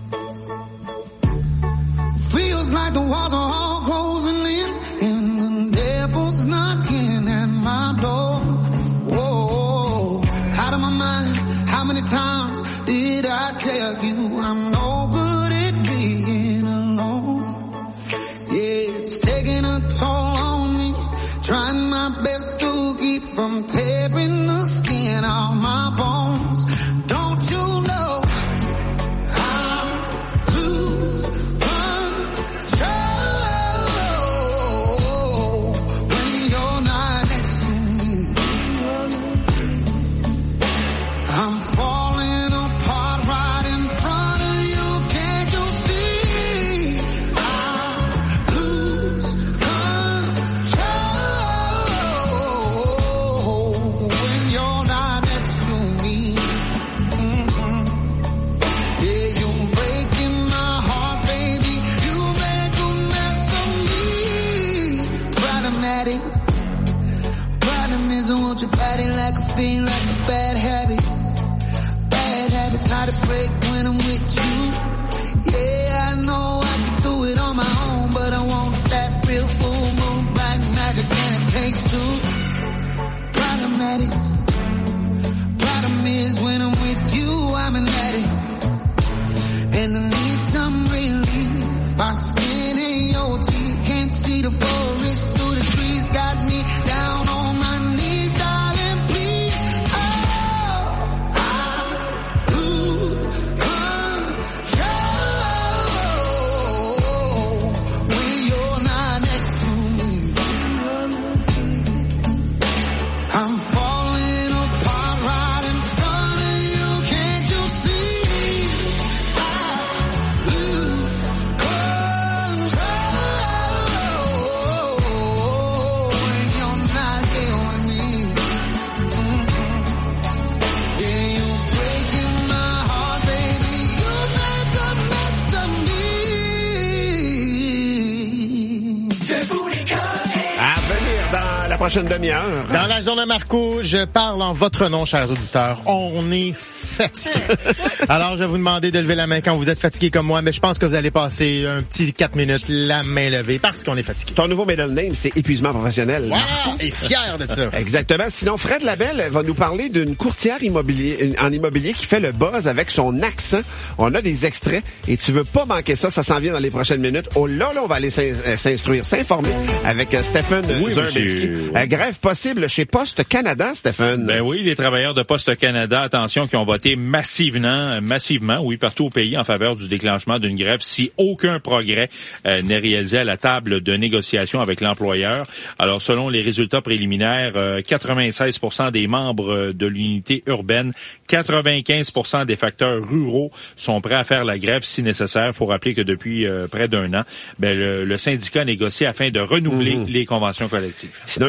Feels like the walls are all closing in and the devil's knocking at my door. Whoa, out of my mind. How many times did I tell you I'm no good at being alone? Yeah, it's taking a toll on me. Trying my best to keep from tearing the skin off my bones. Don't you know I lose control when you're not next to me? I'm falling apart right in front of you. Can't you see? I lose control when you're not next to me. Mm-hmm. Yeah, you're breaking my heart, baby. You make a mess of me. Problematic. Problem is I want your body like a fiend, like a bad habit. Bad habits hard to break when I'm with you. Yeah, I know I can do it on my own, but I want that real full moon, black magic, and it takes two. Problematic. Problem is when I'm with you, I'm an addict. And I need some relief. My skin and your teeth can't see the forest through the trees. Got me down on my knees, darling, please. Oh, I lose control when you're not next to me. I'm falling apart right in front of you. Can't you see? I lose control when you're not here with me. Mm-hmm. Yeah, you're breaking my heart, baby. You make a mess of me. À venir dans la prochaine demi-heure. Dans la zone de Marco, je parle en votre nom, chers auditeurs. On est fatigué. Alors, je vais vous demander de lever la main quand vous êtes fatigué comme moi, mais je pense que vous allez passer un petit quatre minutes la main levée parce qu'on est fatigué. Ton nouveau middle name, c'est épuisement professionnel. Wow, et fier de ça. Exactement. Sinon, Fred Labelle va nous parler d'une courtière immobilier, en immobilier qui fait le buzz avec son accent. On a des extraits et tu veux pas manquer ça. Ça s'en vient dans les prochaines minutes. Oh là, là, on va aller s'in- s'instruire, s'informer avec euh, Stephen Oui, Zerbinski. monsieur. Euh, grève possible chez Poste Canada, Stephen. Ben oui, les travailleurs de Poste Canada, attention, qui ont voté massivement, massivement, oui, partout au pays en faveur du déclenchement d'une grève si aucun progrès euh, n'est réalisé à la table de négociation avec l'employeur. Alors, selon les résultats préliminaires, euh, quatre-vingt-seize pour cent des membres de l'unité urbaine, quatre-vingt-quinze pour cent des facteurs ruraux sont prêts à faire la grève si nécessaire. Il faut rappeler que depuis euh, près d'un an, ben, le, le syndicat négocie afin de renouveler Mm-hmm. les conventions collectives. Sinon, une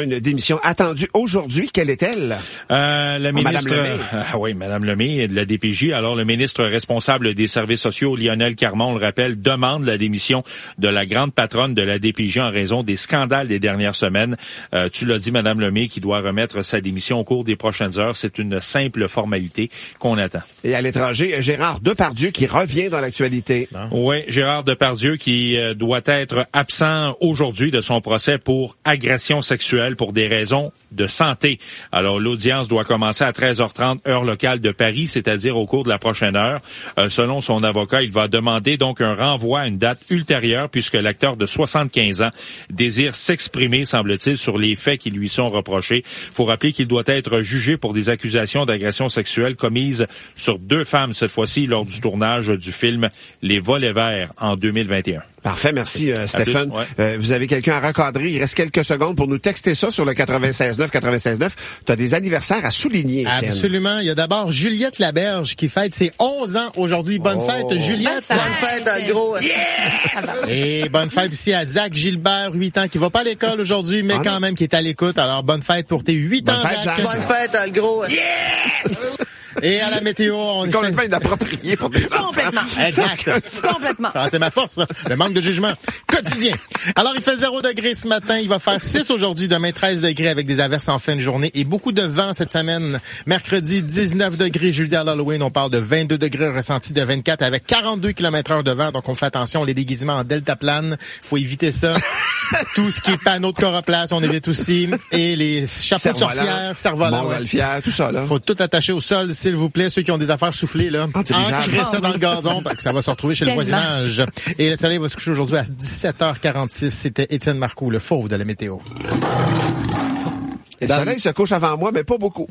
une démission attendue aujourd'hui. Quelle est-elle? Euh, la oh, ministre, Madame Lemay. Ah, oui, Madame Lemay de la D P J. Alors, le ministre responsable des services sociaux, Lionel Carmon, on le rappelle, demande la démission de la grande patronne de la D P J en raison des scandales des dernières semaines. Euh, tu l'as dit, Madame Lemay, qui doit remettre sa démission au cours des prochaines heures. C'est une simple formalité qu'on attend. Et à l'étranger, Gérard Depardieu qui revient dans l'actualité. Oui, Gérard Depardieu qui euh, doit être absent aujourd'hui de son procès pour agression sexuelle pour des raisons de santé. Alors, l'audience doit commencer à treize heures trente, heure locale de Paris, c'est-à-dire au cours de la prochaine heure. Euh, selon son avocat, il va demander donc un renvoi à une date ultérieure puisque l'acteur de soixante-quinze ans désire s'exprimer, semble-t-il, sur les faits qui lui sont reprochés. Il faut rappeler qu'il doit être jugé pour des accusations d'agression sexuelle commises sur deux femmes, cette fois-ci, lors du tournage du film Les Volets Verts en deux mille vingt et un. Parfait, merci euh, Stéphane. Plus, ouais. euh, vous avez quelqu'un à recadrer. Il reste quelques secondes pour nous texter ça sur le quatre-vingt-seize neuf quatre-vingt-seize neuf. Tu as des anniversaires à souligner, Étienne. Absolument. Il y a d'abord Juliette Laberge qui fête ses onze ans aujourd'hui. Bonne oh. fête, Juliette. Bonne fête, à gros. Yes! Et bonne fête aussi à Zach Gilbert, huit ans, qui va pas à l'école aujourd'hui, mais ah, quand non. même qui est à l'écoute. Alors, bonne fête pour tes huit bonne ans, fête, Zach. Zach. Bonne fête, à gros. Yes! Et à la météo, on est complètement inapproprié pour des enfants. Complètement. Exact. Complètement. Ça, c'est ma force, ça. Le manque de jugement quotidien. Alors, il fait zéro degré ce matin. Il va faire six aujourd'hui. Demain, treize degrés avec des averses en fin de journée et beaucoup de vent cette semaine. Mercredi, dix-neuf degrés. Jeudi à l'Halloween, on parle de vingt-deux degrés ressenti de vingt-quatre avec quarante-deux kilomètres heure de vent. Donc, on fait attention. Les déguisements en deltaplane, faut éviter ça. Tout ce qui est panneau de coroplace, on évite aussi. Et les chapeaux de sorcière, cerf-volant. Montgolfière, tout ça, là. Faut tout attacher au sol, s'il vous plaît. Ceux qui ont des affaires soufflées, là. Ancrez ça dans le gazon parce que ça va se retrouver chez le voisinage. Et le soleil va se coucher aujourd'hui à dix-sept heures quarante-six. C'était Étienne Marcoux, le fauve de la météo. Et le soleil se couche avant moi, mais pas beaucoup.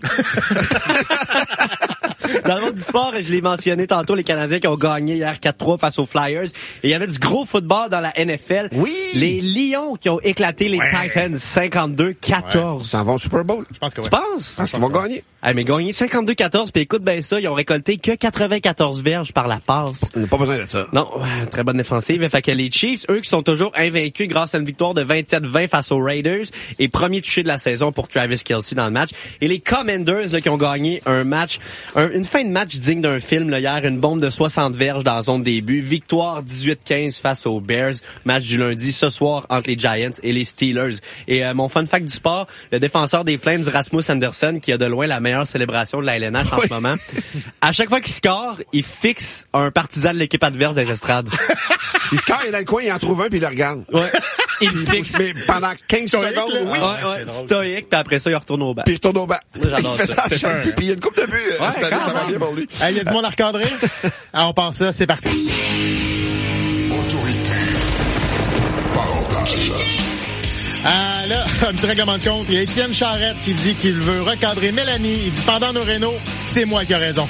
Dans le monde du sport, je l'ai mentionné tantôt, les Canadiens qui ont gagné hier quatre trois face aux Flyers. Et il y avait du gros football dans la N F L. Oui! Les Lions qui ont éclaté les ouais. Titans cinquante-deux quatorze. Ouais. Ça va au Super Bowl. Je pense que oui. Tu penses? Je pense qu'ils vont gagner. Ah, mais gagner cinquante-deux quatorze, puis écoute bien ça, ils ont récolté que quatre-vingt-quatorze verges par la passe. On n'a pas besoin de ça. Non, très bonne défensive. Fait que les Chiefs, eux, qui sont toujours invaincus grâce à une victoire de vingt-sept vingt face aux Raiders, et premier touché de la saison pour Travis Kelce dans le match. Et les Commanders, là, qui ont gagné un match, un, une fin de match digne d'un film, là, hier, une bombe de soixante verges dans la zone début. Victoire dix-huit quinze face aux Bears. Match du lundi, ce soir, entre les Giants et les Steelers. Et euh, mon fun fact du sport, le défenseur des Flames, Rasmus Anderson, qui a de loin la meilleure célébration de la L N H en oui. ce moment, à chaque fois qu'il score, il fixe un partisan de l'équipe adverse des estrades. Il score, il est dans le coin, il en trouve un, puis il le regarde. Ouais. Il fixe. Mais pendant quinze stoïque, secondes, là. oui. Ouais, ouais, stoïque, puis après ça, il retourne au banc. Puis il retourne au banc. J'adore il fait ça, ça. à chaque but, puis il y a une coupe de buts. Ouais, cette année, ça va bien pour lui. Il y a du monde à recadrer. Alors, on pense ça, c'est parti. Autorité parentale. Ah là, un petit règlement de compte. Il y a Étienne Charrette qui dit qu'il veut recadrer Mélanie. Il dit pendant nos rénaux, c'est moi qui ai raison.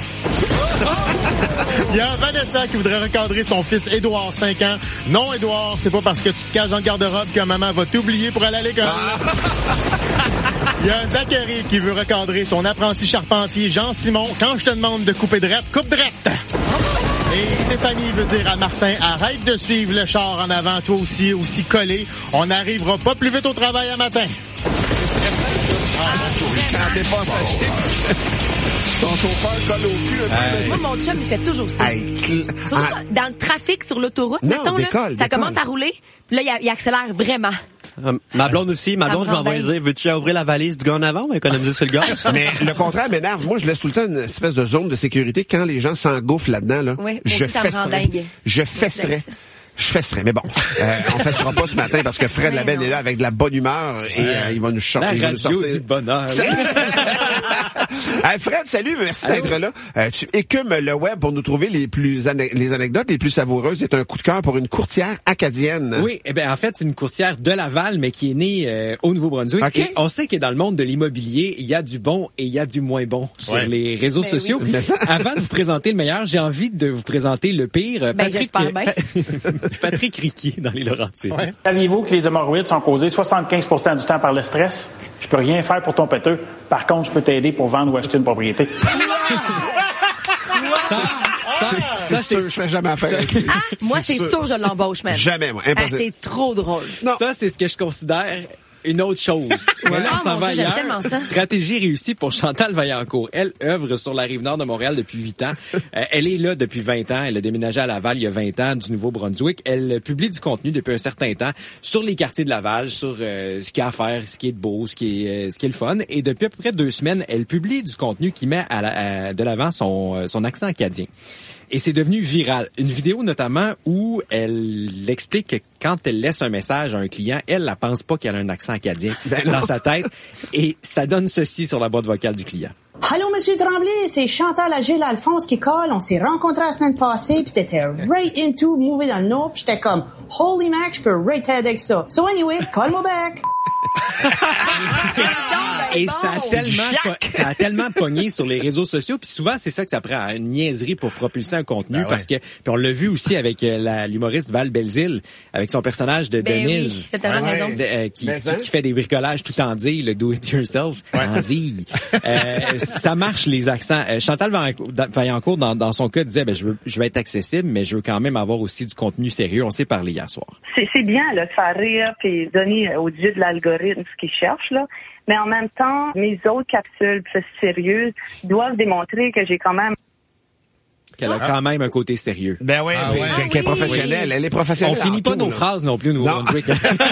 Il y a Vanessa qui voudrait recadrer son fils Édouard, cinq ans. Non, Édouard, c'est pas parce que tu te caches dans le garde-robe que maman va t'oublier pour aller à l'école. Il y a Zachary qui veut recadrer son apprenti charpentier Jean-Simon. Quand je te demande de couper drette, coupe drette. Et Stéphanie veut dire à Martin, arrête de suivre le char en avant, toi aussi, aussi collé. On n'arrivera pas plus vite au travail à matin. C'est stressant, ça. Ah, quand t'es passager, ton chauffeur colle au cul. Hey. Moi, mon chum, il fait toujours ça. Hey, cl- Surtout ah. dans le trafic sur l'autoroute, non, mettons, décolle, là, ça décolle. commence à rouler, puis là, il, il accélère vraiment. Euh, ma blonde aussi, ma blonde, je vais envoyer dire, veux-tu ouvrir la valise du gars en avant ou économiser sur le gaz? Mais le contraire m'énerve. Moi, je laisse tout le temps une espèce de zone de sécurité quand les gens s'engouffrent là-dedans, là. Oui, je aussi, ça me rend fesserais. dingue. Je fesserais. Je fesserais, mais bon, euh, on fessera pas ce matin parce que Fred Labelle est là avec de la bonne humeur et euh, il va nous sortir. La radio il va nous sortir. Dit de bonheur. Hey Fred, salut, merci Allô. D'être là. Euh, tu écumes le web pour nous trouver les plus ane- les anecdotes les plus savoureuses. C'est un coup de cœur pour une courtière acadienne. Oui, eh ben en fait, c'est une courtière de Laval, mais qui est née euh, au Nouveau-Brunswick. Okay. Et on sait que dans le monde de l'immobilier, il y a du bon et il y a du moins bon sur ouais. les réseaux ben sociaux. Oui. Avant de vous présenter le meilleur, j'ai envie de vous présenter le pire. Ben, Patrick, bien. Patrick Riquier dans les Laurentides. Ouais. Saviez-vous que les hémorroïdes sont causés soixante-quinze pour cent du temps par le stress? Je peux rien faire pour ton péteux. Par contre, je peux t'aider pour vendre ou acheter une propriété. Ça, ça, c'est sûr, je fais jamais affaire avec lui. Ah, moi, c'est sûr, sûr je l'embauche même. Jamais, moi. Ah, c'est trop drôle. Non. Ça, c'est ce que je considère une autre chose. Mais là, on s'en va Dieu, j'aime ailleurs. tellement ça. Stratégie réussie pour Chantal Vaillancourt. Elle œuvre sur la rive nord de Montréal depuis huit ans. Euh, elle est là depuis vingt ans. Elle a déménagé à Laval il y a vingt ans du Nouveau-Brunswick. Elle publie du contenu depuis un certain temps sur les quartiers de Laval, sur euh, ce qu'il y a à faire, ce qui est de beau, ce qui est, euh, ce qui est le fun. Et depuis à peu près deux semaines, elle publie du contenu qui met à la, à, de l'avant son, euh, son accent acadien. Et c'est devenu viral. Une vidéo notamment où elle explique que quand elle laisse un message à un client, elle ne pense pas qu'elle a un accent acadien ben dans sa tête. Et ça donne ceci sur la boîte vocale du client. Allô, Monsieur Tremblay, c'est Chantal Agile Alphonse qui colle. On s'est rencontrés la semaine passée, puis t'étais right into Movie dans le Nord, puis j'étais comme, holy Mac, je peux right avec ça. So anyway, call-moi back. Et ça a tellement po- ça a tellement pogné sur les réseaux sociaux, puis souvent c'est ça que ça prend, une niaiserie pour propulser un contenu, ben ouais. Parce que puis on l'a vu aussi avec euh, la, l'humoriste Val Belzile, avec son personnage de ben Denise, oui, totalement ouais. raison. de, euh, qui, qui, qui fait des bricolages tout en dit, le do it yourself, ouais. en dit. euh, ça marche les accents. Euh, Chantal Vaillancourt dans, dans son cas disait ben je veux je vais être accessible, mais je veux quand même avoir aussi du contenu sérieux. On s'est parlé hier soir. C'est, c'est bien là, de faire rire puis donner aux dieux de l'algorithme ce qu'ils cherchent là. Mais en même temps, mes autres capsules plus sérieuses doivent démontrer que j'ai quand même qu'elle a ah. quand même un côté sérieux. Ben oui, ah ouais. qu'elle, qu'elle est professionnelle. Oui. Elle est professionnelle. On finit pas tout, nos là. phrases non plus au Nouveau-Brunswick.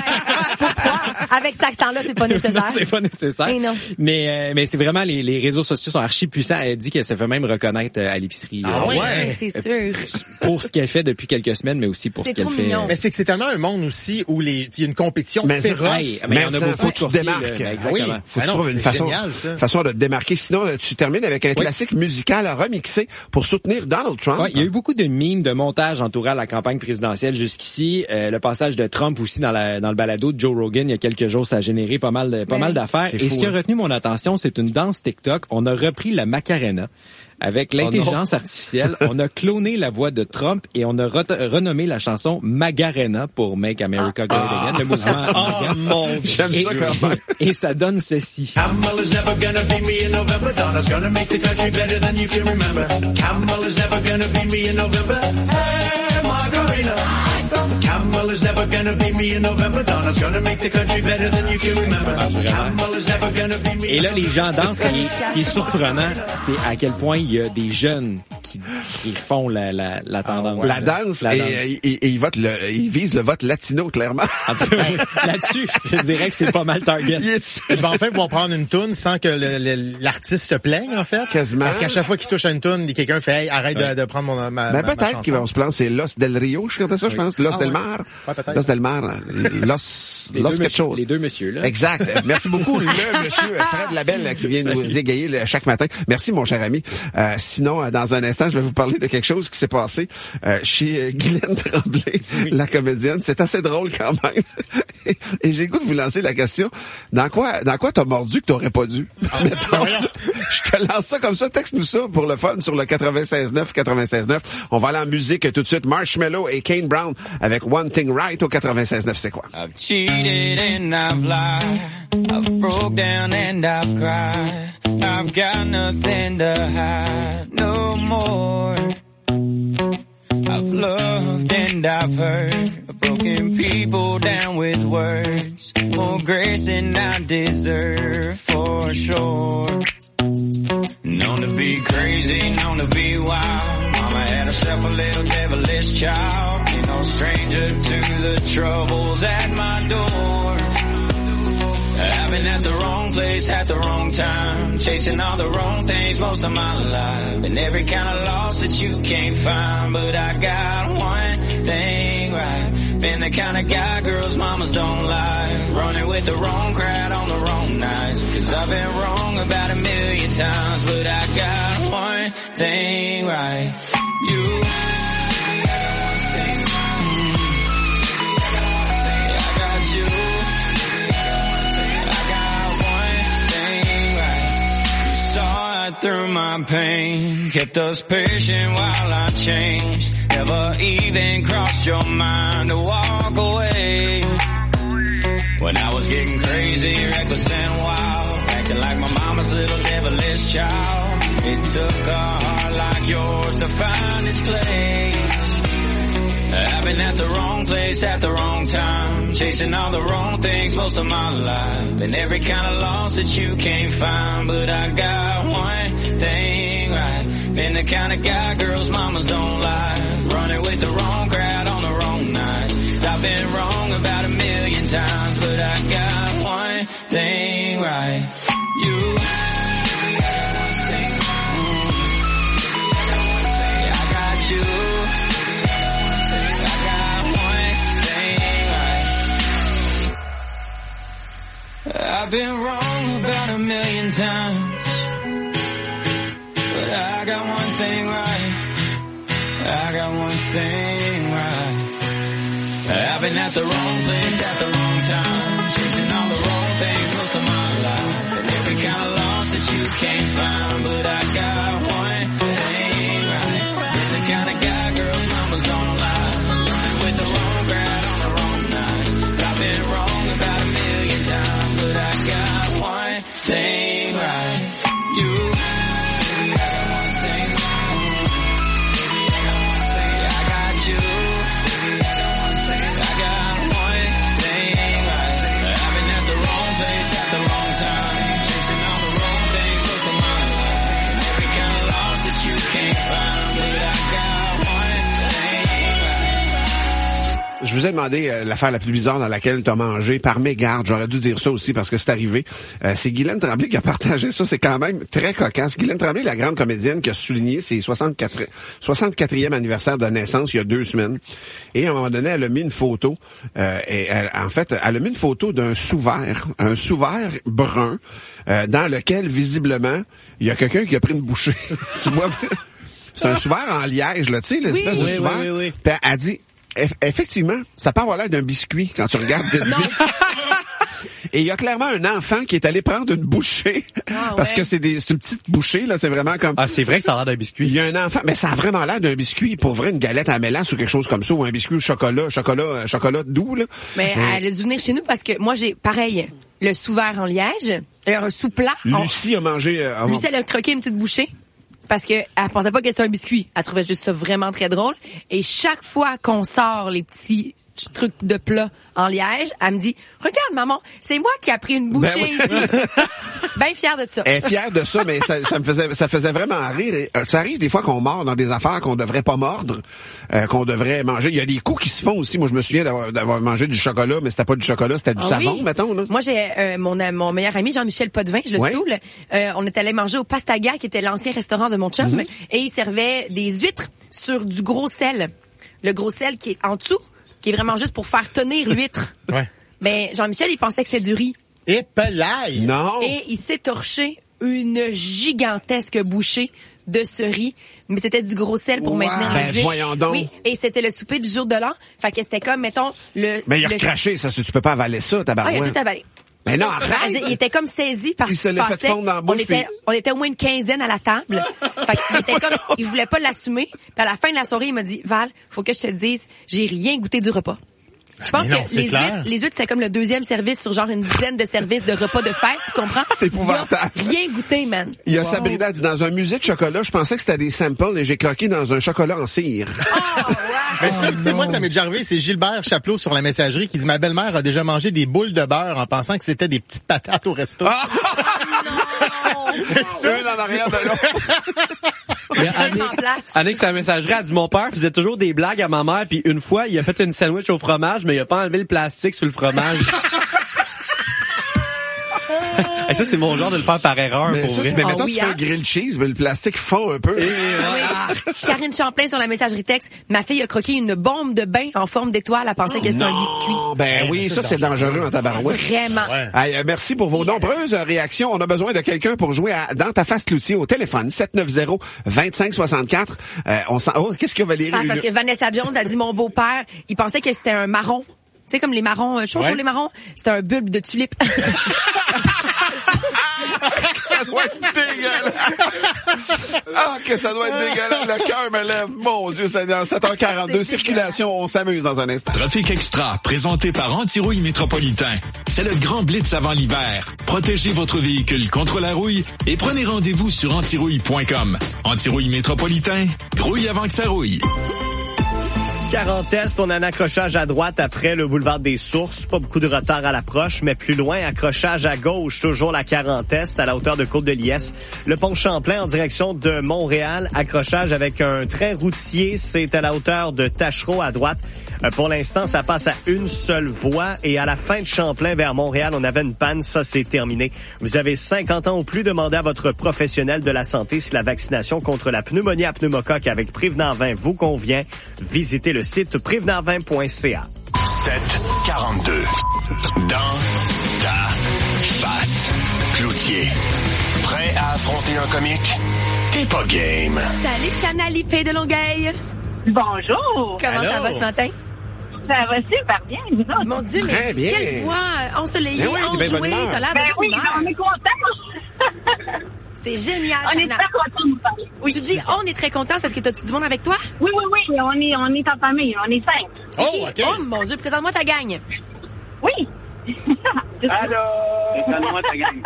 Avec cet accent-là, c'est pas nécessaire. Non, c'est pas nécessaire. Mais non. Mais, euh, mais c'est vraiment, les, les réseaux sociaux sont archi puissants. Elle dit qu'elle se fait même reconnaître à l'épicerie. Ah euh, ouais, ouais, c'est sûr. Pour ce qu'elle fait depuis quelques semaines, mais aussi pour c'est ce qu'elle fait. Mignon. Mais c'est que c'est tellement un monde aussi où les, il y a une compétition mais féroce. Hey, mais il y en a beaucoup. Faut que tu te démarques. Là, exactement. Oui. Faut que tu trouves une façon, génial, façon de te démarquer. Sinon, tu termines avec un oui. classique musical remixé pour soutenir Donald Trump. Ouais, il y a eu beaucoup de mimes, de montages entourant la campagne présidentielle jusqu'ici. Euh, le passage de Trump aussi dans, la, dans le balado de Joe Rogan il y a quelques jours, ça a généré pas mal, de, pas mal d'affaires. Et fou, ce qui a retenu mon attention, c'est une danse TikTok. On a repris la Macarena avec l'intelligence oh artificielle. On a cloné la voix de Trump et on a re- renommé la chanson Magarena pour Make America Great ah. Again. Le mouvement. Oh mon Dieu. J'aime et, ça quand même. Et ça donne ceci. Camel is never gonna be me in November. Donna's gonna make the country better than you can remember. Camel is never gonna be me in November. Hey, Margarina. Camel is never gonna be me in November. Donna's gonna make the country better than you can remember. Camel is never gonna be me. Et là, les gens dansent. Ce qui est surprenant, c'est à quel point il y a des jeunes qui, qui font la, la, la tendance. La danse, la et, danse. et, et, et ils votent le, ils visent le vote latino, clairement. En tout cas, là-dessus, je dirais que c'est pas mal target. Ils vont enfin pouvoir prendre une toune sans que le, le, l'artiste se plaigne, en fait. Quasiment. Parce qu'à chaque fois qu'il touche à une toune, quelqu'un fait, hey, arrête ouais. de, de prendre mon, ma, ben, ma, peut-être ma qu'ils vont se plaindre, c'est Los del Rio, je connais ça, je oui. pense. Los ah, del ouais. Mar. Ouais, peut-être. Los del Mar. Los, les Los deux quelque monsieur, chose. Les deux messieurs, là. Exact. Merci beaucoup, le monsieur Fred Labelle, qui vient nous égayer le, chaque matin. Merci, mon cher ami. Euh, sinon, dans un instant, je vais vous parler de quelque chose qui s'est passé euh, chez Guylaine Tremblay, oui. la comédienne. C'est assez drôle quand même. Et, et j'ai le goût de vous lancer la question. Dans quoi, dans quoi t'as mordu que t'aurais pas dû? Ah, Mettons, je te lance ça comme ça. Texte-nous ça pour le fun sur le quatre-vingt-seize neuf quatre-vingt-seize neuf. On va aller en musique tout de suite. Marshmello et Kane Brown avec One Thing Right au quatre-vingt-seize neuf. C'est quoi? I've cheated and I've lied. I've broke down and I've cried. I've got nothing to hide no more. I've loved and I've hurt. I've broken people down with words. More grace than I deserve for sure. Known to be crazy, known to be wild. Mama had herself a little devilish child. Ain't no stranger to the troubles at my door. I've been at the wrong place at the wrong time, chasing all the wrong things most of my life. Been every kind of loss that you can't find, but I got one thing right. Been the kind of guy girls mamas don't like, running with the wrong crowd on the wrong nights. Cause I've been wrong about a million times, but I got one thing right. You through my pain, kept us patient while I changed. Never even crossed your mind to walk away. When I was getting crazy, reckless and wild, acting like my mama's little devilish child. It took a heart like yours to find its place. I've been at the wrong place at the wrong time, chasing all the wrong things most of my life, and every kind of loss that you can't find. But I got one thing right, been the kind of guy girls mamas don't like, running with the wrong crowd on the wrong night. I've been wrong about a million times, but I got one thing right. You. I've been wrong about a million times, but I got one thing right. I got one thing right. I've been at the wrong place at the wrong time, chasing all the wrong things most of my life, and every kind of loss that you can't find. But I got one thing right. Been the kind of guy girls mamas don't lie, running with the wrong crowd on the wrong night. I've been wrong about a million times, but I got one thing right. You. Baby, I got one thing wrong. Baby, I got one thing. I got you. Baby, I got one thing. I got one thing right. I've been at the wrong place at the wrong time, chasing all the wrong things most of my life, and every kind of loss that you can't find. But I got one thing right. Je vous ai demandé euh, l'affaire la plus bizarre dans laquelle tu as mangé par mégarde. J'aurais dû dire ça aussi parce que c'est arrivé. Euh, c'est Guylaine Tremblay qui a partagé ça. C'est quand même très cocasse. Guylaine Tremblay, la grande comédienne qui a souligné ses soixante-quatre, soixante-quatrième anniversaire de naissance il y a deux semaines. Et à un moment donné, elle a mis une photo. Euh, et elle, en fait, elle a mis une photo d'un sous-verre, un sous-verre brun, euh, dans lequel, visiblement, il y a quelqu'un qui a pris une bouchée. Tu vois? C'est un sous-verre en liège, là, tu sais, l'espèce oui, de oui, sous-verre. oui, oui, oui. Puis elle dit... Effectivement, ça peut avoir l'air d'un biscuit quand tu regardes vite vite. Et il y a clairement un enfant qui est allé prendre une bouchée ah, parce ouais. que c'est des c'est une petite bouchée là, c'est vraiment comme ah c'est vrai que ça a l'air d'un biscuit. Il y a un enfant, mais ça a vraiment l'air d'un biscuit, pour vrai, une galette à mélasse ou quelque chose comme ça, ou un biscuit au chocolat, chocolat, chocolat doux là. Mais euh, elle a dû venir chez nous parce que moi j'ai pareil le sous-verre en liège, un sous-plat. Lucie on... a mangé. Euh, Lucie elle a croqué une petite bouchée. Parce que elle pensait pas que c'était un biscuit. Elle trouvait juste ça vraiment très drôle. Et chaque fois qu'on sort les petits trucs de plat en liège, elle me dit « Regarde, maman, c'est moi qui a pris une bouchée ben oui. ici. » Bien fière de ça. Elle est fière de ça, mais ça, ça me faisait ça faisait vraiment rire. Et, euh, ça arrive des fois qu'on mord dans des affaires qu'on devrait pas mordre, euh, qu'on devrait manger. Il y a des coups qui se font aussi. Moi, je me souviens d'avoir, d'avoir mangé du chocolat, mais c'était pas du chocolat, c'était du ah, savon, oui. mettons. Là. Moi, j'ai euh, mon, mon meilleur ami, Jean-Michel Potvin, je le ouais. stoule. Euh, on est allé manger au Pastaga, qui était l'ancien restaurant de mon chum, mm-hmm. et il servait des huîtres sur du gros sel. Le gros sel qui est en dessous, qui est vraiment juste pour faire tenir l'huître. Ouais. Ben, Jean-Michel, il pensait que c'était du riz. Et pelaille! Non! Et il s'est torché une gigantesque bouchée de ce riz, mais c'était du gros sel pour wow. maintenir les ben, huîtres. Voyons donc. Oui, et c'était le souper du jour de l'an. Fait que c'était comme, mettons, le... Mais il a le... recraché, ça, tu peux pas avaler ça, tabarouette. Ah, il a tout avalé. Mais non, arrête! Il était comme saisi par il ce qui se passait. Dans la bouche, on, était, puis... on était au moins une quinzaine à la table. Fait qu'il était comme, il voulait pas l'assumer. Puis à la fin de la soirée, il m'a dit, Val, faut que je te le dise, j'ai rien goûté du repas. Je pense non, que les clair. huîtres, les huîtres, c'est comme le deuxième service sur genre une dizaine de services de repas de fête, tu comprends? C'est épouvantable. Rien goûté, man. Il y a wow. Sabrina dit, dans un musée de chocolat, je pensais que c'était des samples et j'ai croqué dans un chocolat en cire. Oh, wow. Mais ça, oh, c'est moi, ça m'est déjà arrivé. C'est Gilbert Chapelot sur la messagerie qui dit, ma belle-mère a déjà mangé des boules de beurre en pensant que c'était des petites patates au resto. Ah! Une en arrière de l'autre. Annick, Annick, sa messagerie, a dit, mon père faisait toujours des blagues à ma mère, puis une fois, il a fait une sandwich au fromage, mais il a pas enlevé le plastique sur le fromage. Et ça, c'est mon genre de le faire par erreur, mais pour ça, vrai. Mais maintenant, oh, oui, tu fais hein? un grilled cheese, mais le plastique fond un peu. Et, oui. Karine Champlain sur la messagerie texte. Ma fille a croqué une bombe de bain en forme d'étoile. Elle pensait que c'était un biscuit. Ben oui, oui ça, c'est dangereux en tabarouette. Vraiment. Ouais. Hey, euh, merci pour vos nombreuses réactions. On a besoin de quelqu'un pour jouer à Dans ta face Cloutier au téléphone. sept neuf zéro, deux cinq six quatre. Euh, on sent... Oh, qu'est-ce qu'il y a, Valérie? Ah, parce que Vanessa Jones a dit, mon beau-père, il pensait que c'était un marron. Tu sais, comme les marrons, chaud, chaud, les marrons. C'était un bulbe de tulipe. Ça doit être dégueulasse. Ah, que ça doit être dégueulasse. Le cœur me lève. Mon Dieu, c'est dans sept heures quarante-deux. Circulation, on s'amuse dans un instant. Trafic Extra, présenté par Antirouille Métropolitain. C'est le grand blitz avant l'hiver. Protégez votre véhicule contre la rouille et prenez rendez-vous sur antirouille point com. Antirouille Métropolitain, grouille avant que ça rouille. quarante Est, on a un accrochage à droite après le boulevard des Sources. Pas beaucoup de retard à l'approche, mais plus loin, accrochage à gauche, toujours la quarante Est, à la hauteur de Côte-de-Liesse. Le pont Champlain en direction de Montréal, accrochage avec un train routier, c'est à la hauteur de Tachereau à droite. Euh, pour l'instant, ça passe à une seule voie et à la fin de Champlain vers Montréal, on avait une panne, ça c'est terminé. Vous avez cinquante ans ou plus, demandez à votre professionnel de la santé si la vaccination contre la pneumonie à pneumocoque avec Prévenant vingt vous convient. Visitez le site prévenant vingt point c a. sept quarante-deux. Dans ta face. Cloutier. Prêt à affronter un comique? T'es pas game. Salut, Chana Lippé de Longueuil. Bonjour. Comment Allô? ça va ce matin? Ça va super bien, vous autres. Mon Dieu, mais Très bien. quelle voix ensoleillée, Ben oui, t'es bien bonne enjouée, humeur. t'as l'air de Ben bonne oui, humeur. on est contents. C'est génial, On est Chana. très contents de vous parler. Oui. Tu dis on est très contents parce que t'as-tu du monde avec toi? Oui, oui, oui, on est, on est en famille, on est cinq. C'est qui? Oh mon Dieu, présente-moi ta gang. Oui. Allô? Présente-moi ta gang.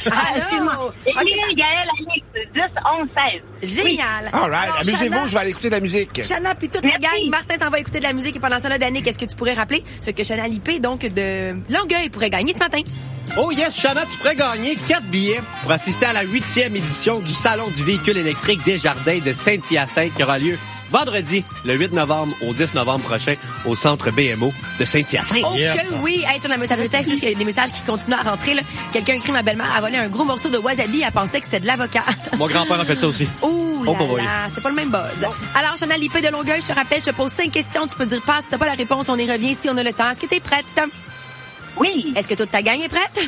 Allô? Émilie, Gaël, Alex, dix, onze, seize. Génial. All right, Alors, amusez-vous, Chana- je vais aller écouter de la musique. Chana puis toute la gang, Martin s'en va écouter de la musique et pendant ce temps-là, Danick, est-ce que tu pourrais rappeler ce que Chana Lippé, donc de Longueuil, pourrait gagner ce matin? Oh yes, Chana, tu pourrais gagner quatre billets pour assister à la huitième édition du Salon du véhicule électrique Desjardins de Saint-Hyacinthe qui aura lieu vendredi, le huit novembre au dix novembre prochain au Centre B M O de Saint-Hyacinthe. Oh que oui! Hey, sur la messagerie texte, juste qu'il y a des messages qui continuent à rentrer. Là. Quelqu'un écrit ma belle-mère a volé un gros morceau de wasabi, elle pensait que c'était de l'avocat. Mon grand-père a fait ça aussi. Ouh Oh, là boy. là, c'est pas le même buzz. Alors, Chana Lippé de Longueuil, je te rappelle, je te pose cinq questions, tu peux dire pas. Si t'as pas la réponse, on y revient si on a le temps. Est-ce que t'es prête? Oui. Est-ce que toute ta gang est prête?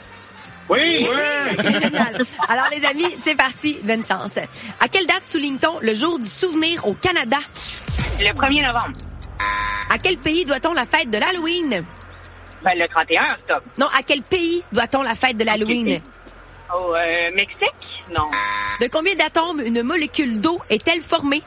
Oui. Génial. Alors, les amis, c'est parti. Bonne chance. À quelle date souligne-t-on le jour du souvenir au Canada? Le premier novembre. À quel pays doit-on la fête de l'Halloween? Ben, le trente et un octobre. Non, à quel pays doit-on la fête de l'Halloween? Au euh, Mexique? Non. De combien d'atomes une molécule d'eau est-elle formée?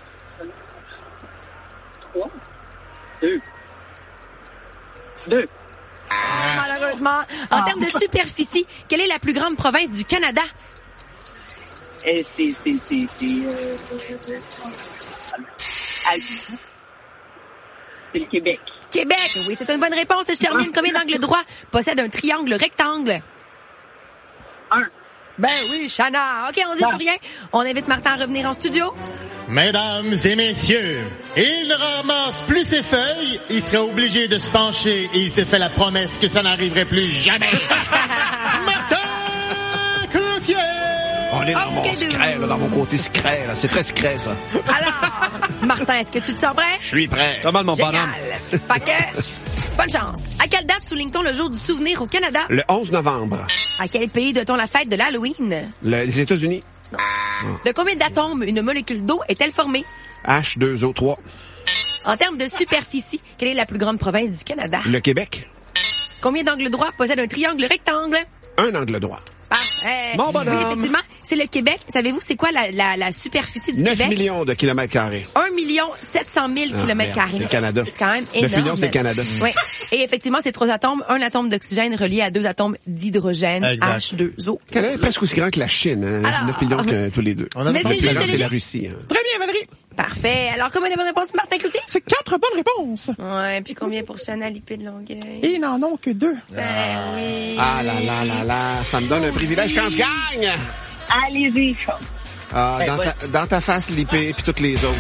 Trois. Deux. Deux. Malheureusement. En Ah. termes de superficie, quelle est la plus grande province du Canada? Euh, c'est, c'est, c'est, c'est, euh, euh, Alberta. C'est le Québec. Québec. Oui, c'est une bonne réponse. Je termine. Combien d'angles droits possède un triangle rectangle? Un. Ben oui, Chana. OK, on dit pour rien. On invite Martin à revenir en studio. Mesdames et messieurs, il ne ramasse plus ses feuilles, il serait obligé de se pencher et il s'est fait la promesse que ça n'arriverait plus jamais. Martin Cloutier! On est dans mon secret, là, dans mon côté secret, là. C'est très secret, ça. Alors, Martin, est-ce que tu te sens prêt? Je suis prêt. Pas mal, mon Génial. bonhomme. Fait que, bonne chance. À quelle date souligne-t-on le jour du souvenir au Canada? Le onze novembre. À quel pays doit-on la fête de l'Halloween? Le- les États-Unis. De combien d'atomes une molécule d'eau est-elle formée? H deux O trois. En termes de superficie, quelle est la plus grande province du Canada? Le Québec. Combien d'angles droits possède un triangle rectangle? Un angle droit. Parfait. Mon bonhomme. Oui, effectivement, c'est le Québec. Savez-vous, c'est quoi la, la, la superficie du neuf Québec? millions de kilomètres carrés. un million sept cent mille Ah, kilomètres merde, carrés. c'est le Canada. C'est quand même énorme. neuf millions, c'est le Canada. Oui. Et effectivement, c'est trois atomes. Un atome d'oxygène relié à deux atomes d'hydrogène, Exact. H deux O. Le Canada est presque aussi grand que la Chine, hein? Alors, neuf millions que tous les deux. On a Mais Donc, c'est la- juste c'est le- la Russie. Hein. Très bien, Valérie. Parfait. Alors, combien de bonnes réponses, Martin Cloutier? C'est quatre bonnes réponses. Ouais, puis combien pour Chana Lippé de Longueuil? Ils n'en ont que deux. Ben oui. Ah là là là là, ça me donne un privilège quand je gagne! Allez-y, chaud. Ah, Ben, dans, voilà. ta, dans ta face, Lippé, puis toutes les autres.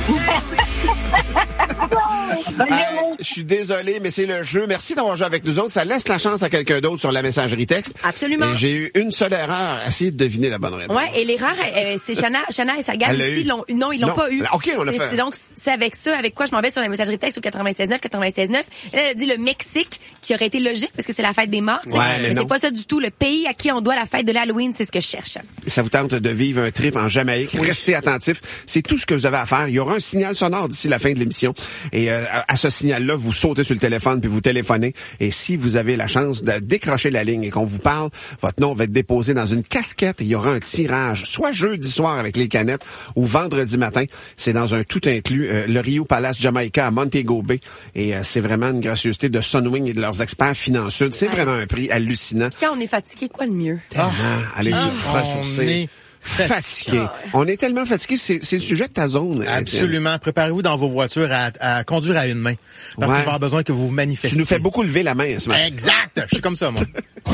Euh, je suis désolé, mais c'est le jeu. Merci d'avoir joué avec nous autres. Ça laisse la chance à quelqu'un d'autre sur la messagerie texte. Absolument. Et j'ai eu une seule erreur. Essayez de deviner la bonne réponse. Ouais, et l'erreur, euh, c'est Chana, Chana et sa gang Elle l'a ici eu. l'ont, non, ils l'ont Non. pas eu. OK, on l'a C'est- fait. C'est donc, c'est avec ça, avec quoi je m'en vais sur la messagerie texte au quatre-vingt-seize neuf, quatre-vingt-seize neuf. Elle, elle a dit le Mexique, qui aurait été logique parce que c'est la fête des morts, tu sais. Ouais, mais mais non. c'est pas ça du tout. Le pays à qui on doit la fête de l'Halloween, c'est ce que je cherche. Ça vous tente de vivre un trip en Jamaïque, restez attentifs. C'est tout ce que vous avez à faire. Il y aura un signal sonore d'ici la fin de l'émission. Et euh, à, à ce signal-là, vous sautez sur le téléphone puis vous téléphonez. Et si vous avez la chance de décrocher la ligne et qu'on vous parle, votre nom va être déposé dans une casquette et il y aura un tirage, soit jeudi soir avec les canettes ou vendredi matin. C'est dans un tout inclus, euh, le Rio Palace Jamaica à Montego Bay. Et euh, c'est vraiment une gracieuseté de Sunwing et de leurs experts financiers. C'est vraiment un prix hallucinant. Quand on est fatigué, quoi le mieux? Ah, allez Ah, sur on ressourcer. est fatigué. Ah ouais. On est tellement fatigué, c'est, c'est le sujet de ta zone. Absolument. Préparez-vous dans vos voitures à, à conduire à une main. Parce ouais. qu'il va y avoir besoin que vous vous manifestiez. Tu nous fais beaucoup lever la main ce matin. Exact. Je suis comme ça, moi.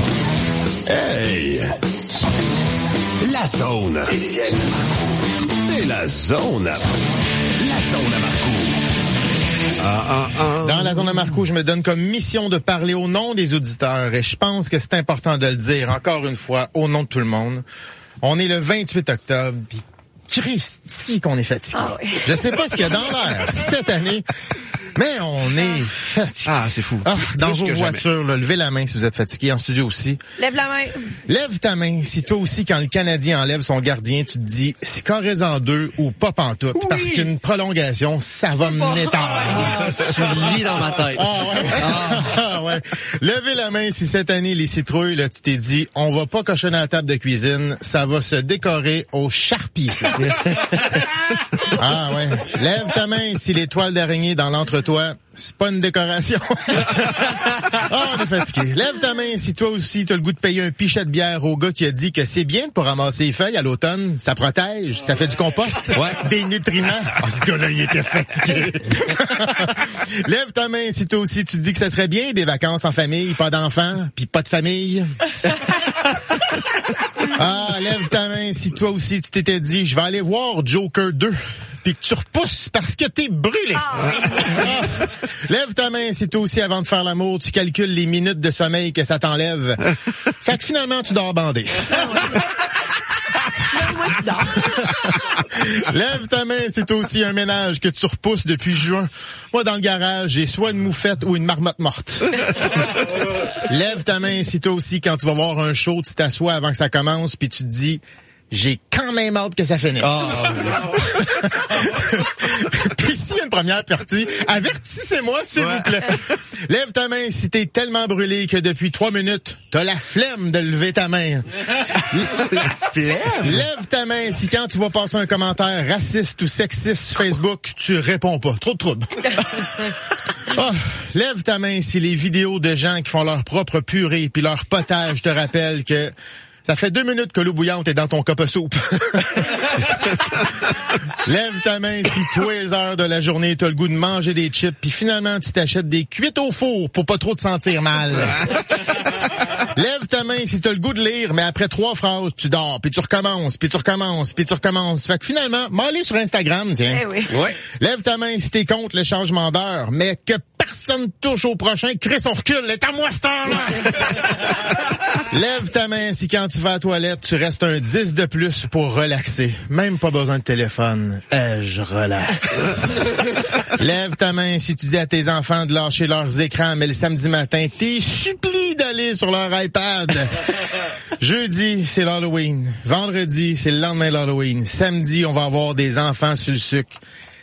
Hey! La zone. C'est la zone. La zone à Marcoux. Ah, ah, ah. Dans la zone à Marcoux, je me donne comme mission de parler au nom des auditeurs et je pense que c'est important de le dire encore une fois au nom de tout le monde. On est le vingt-huit octobre, pis Christy qu'on est fatigué. Ah oui. Je sais pas ce qu'il y a dans l'air cette année, mais on est fatigué. Ah, c'est fou. Ah, dans vos voitures, là, levez la main si vous êtes fatigué. En studio aussi. Lève la main. Lève ta main si toi aussi, quand le Canadien enlève son gardien, tu te dis, c'est carré en deux ou pas pantoute. Oui. Parce qu'une prolongation, ça va me n'étendre. Ah, tu lis dans ma tête. Ah ouais. Ah. ah ouais. Levez la main si cette année, les citrouilles, là, tu t'es dit, on va pas cochonner à la table de cuisine, ça va se décorer au Sharpie. Ah ouais. Lève ta main si les toiles d'araignée dans l'entretoit, c'est pas une décoration. Ah, on est fatigué. Lève ta main si toi aussi t'as le goût de payer un pichet de bière au gars qui a dit que c'est bien pour ramasser les feuilles à l'automne, ça protège, ça fait du compost, ouais. Des nutriments. Ah, ce gars-là, il était fatigué. Lève ta main si toi aussi tu te dis que ça serait bien des vacances en famille, pas d'enfants, puis pas de famille. Ah, lève ta main si toi aussi tu t'étais dit, je vais aller voir Joker deux. Puis que tu repousses parce que t'es brûlé. Ah. Ah. Lève ta main si toi aussi, avant de faire l'amour, tu calcules les minutes de sommeil que ça t'enlève. Fait que finalement, tu dors bandé. Moi, tu dors. Lève ta main, c'est aussi un ménage que tu repousses depuis juin. Moi, dans le garage, j'ai soit une moufette ou une marmotte morte. Lève ta main, si toi aussi, quand tu vas voir un show, tu t'assois avant que ça commence, puis tu te dis, j'ai quand même hâte que ça finisse. Oh. Puis s'il y a une première partie, avertissez-moi, s'il ouais. vous plaît. Lève ta main si t'es tellement brûlé que depuis trois minutes, t'as la flemme de lever ta main. La flemme? Lève ta main si quand tu vas passer un commentaire raciste ou sexiste sur Facebook, tu réponds pas. Trop de trouble. Oh, lève ta main si les vidéos de gens qui font leur propre purée puis leur potage te rappellent que ça fait deux minutes que l'eau bouillante est dans ton cup à soupe. Lève ta main si tous les heures de la journée, t'as le goût de manger des chips, puis finalement, tu t'achètes des cuites au four pour pas trop te sentir mal. Lève ta main si t'as le goût de lire, mais après trois phrases, tu dors, puis tu recommences, puis tu recommences, puis tu recommences. Fait que finalement, m'aller sur Instagram, tiens. Eh oui. Ouais. Lève ta main si t'es contre le changement d'heure, mais que personne touche au prochain, crée son recul, est à moi cette heure-là! Lève ta main si quand tu vas à la toilette, tu restes un dix de plus pour relaxer. Même pas besoin de téléphone. Eh, je relaxe. Lève ta main si tu dis à tes enfants de lâcher leurs écrans, mais le samedi matin, t'es supplié d'aller sur leur iPad. Jeudi, c'est l'Halloween. Vendredi, c'est le lendemain de l'Halloween. Samedi, on va avoir des enfants sur le sucre.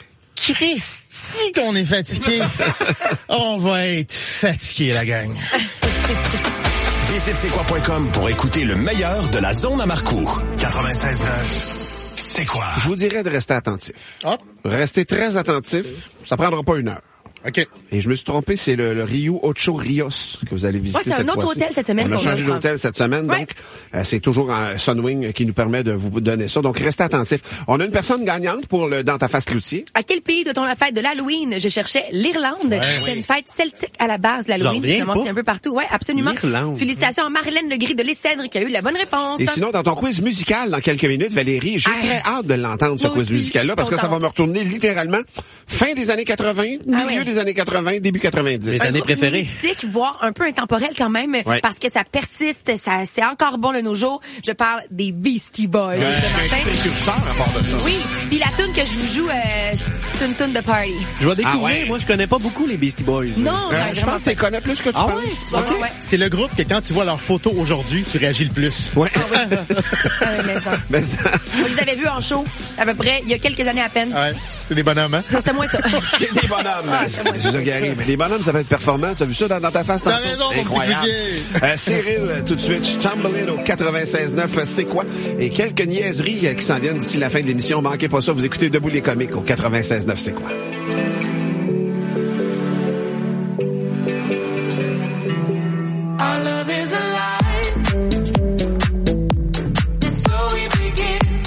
Christy qu'on est fatigué. On va être fatigué, la gang. Visite c'est quoi point com pour écouter le meilleur de la zone à Marcoux. quatre-vingt-seize neuf, c'est quoi? Je vous dirais de rester attentif. Hop. Restez très attentif. Ça prendra pas une heure. OK. Et je me suis trompé, c'est le, le Rio Ocho Rios que vous allez visiter cette fois-ci. Ouais, c'est un autre hôtel cette semaine. On a changé va d'hôtel cette semaine, ouais. donc euh, c'est toujours un Sunwing qui nous permet de vous donner ça. Donc restez attentifs. On a une personne gagnante pour le Dans ta face cloutier. À quel pays doit-on la fête de l'Halloween? Je cherchais l'Irlande. Ouais, c'est oui. une fête celtique à la base de l'Halloween. Finalement, c'est un peu partout. Ouais, absolument. L'Irlande. Félicitations à Marilyn Legris de Lessèdre qui a eu la bonne réponse. Et sinon, dans ton quiz musical, dans quelques minutes, Valérie, j'ai ah, très hâte de l'entendre, ce quiz musical-là, parce que ça va me retourner littéralement fin des années quatre-vingts, milieu ah ouais. des années quatre-vingts, début quatre-vingt-dix. Les années préférées. Mythique, voire un peu intemporel quand même, ouais. parce que ça persiste, ça c'est encore bon de nos jours. Je parle des Beastie Boys ouais, ce matin. Précurseur à part de ça. Oui, puis la tune que je vous joue, euh, c'est une tune de party. Je vais découvrir. Ah ouais. Moi, je connais pas beaucoup les Beastie Boys. Non, euh, je pense que tu connais plus que tu ah penses. Ouais? Okay. Ouais. C'est le groupe que quand tu vois leurs photos aujourd'hui, tu réagis le plus. Ouais. Ah oui. ah, mais ça. Mais ça... Moi, je les avais vus en show, à peu près, il y a quelques années à peine. Ouais, c'est des bonhommes, hein? C'était moins ça. C'est des bonhommes. Ah, c'est, c'est ça qui arrive. Mais les bonhommes, ça va être performant. T'as vu ça dans, dans ta face? T'as raison, mon incroyable. petit euh, Cyril, tout de suite, Chamberlain au quatre-vingt-seize neuf, c'est quoi? Et quelques niaiseries qui s'en viennent d'ici la fin de l'émission. Manquez pas ça, vous écoutez Debout les comiques au quatre-vingt-seize neuf, c'est quoi? Our love is alive. So we begin.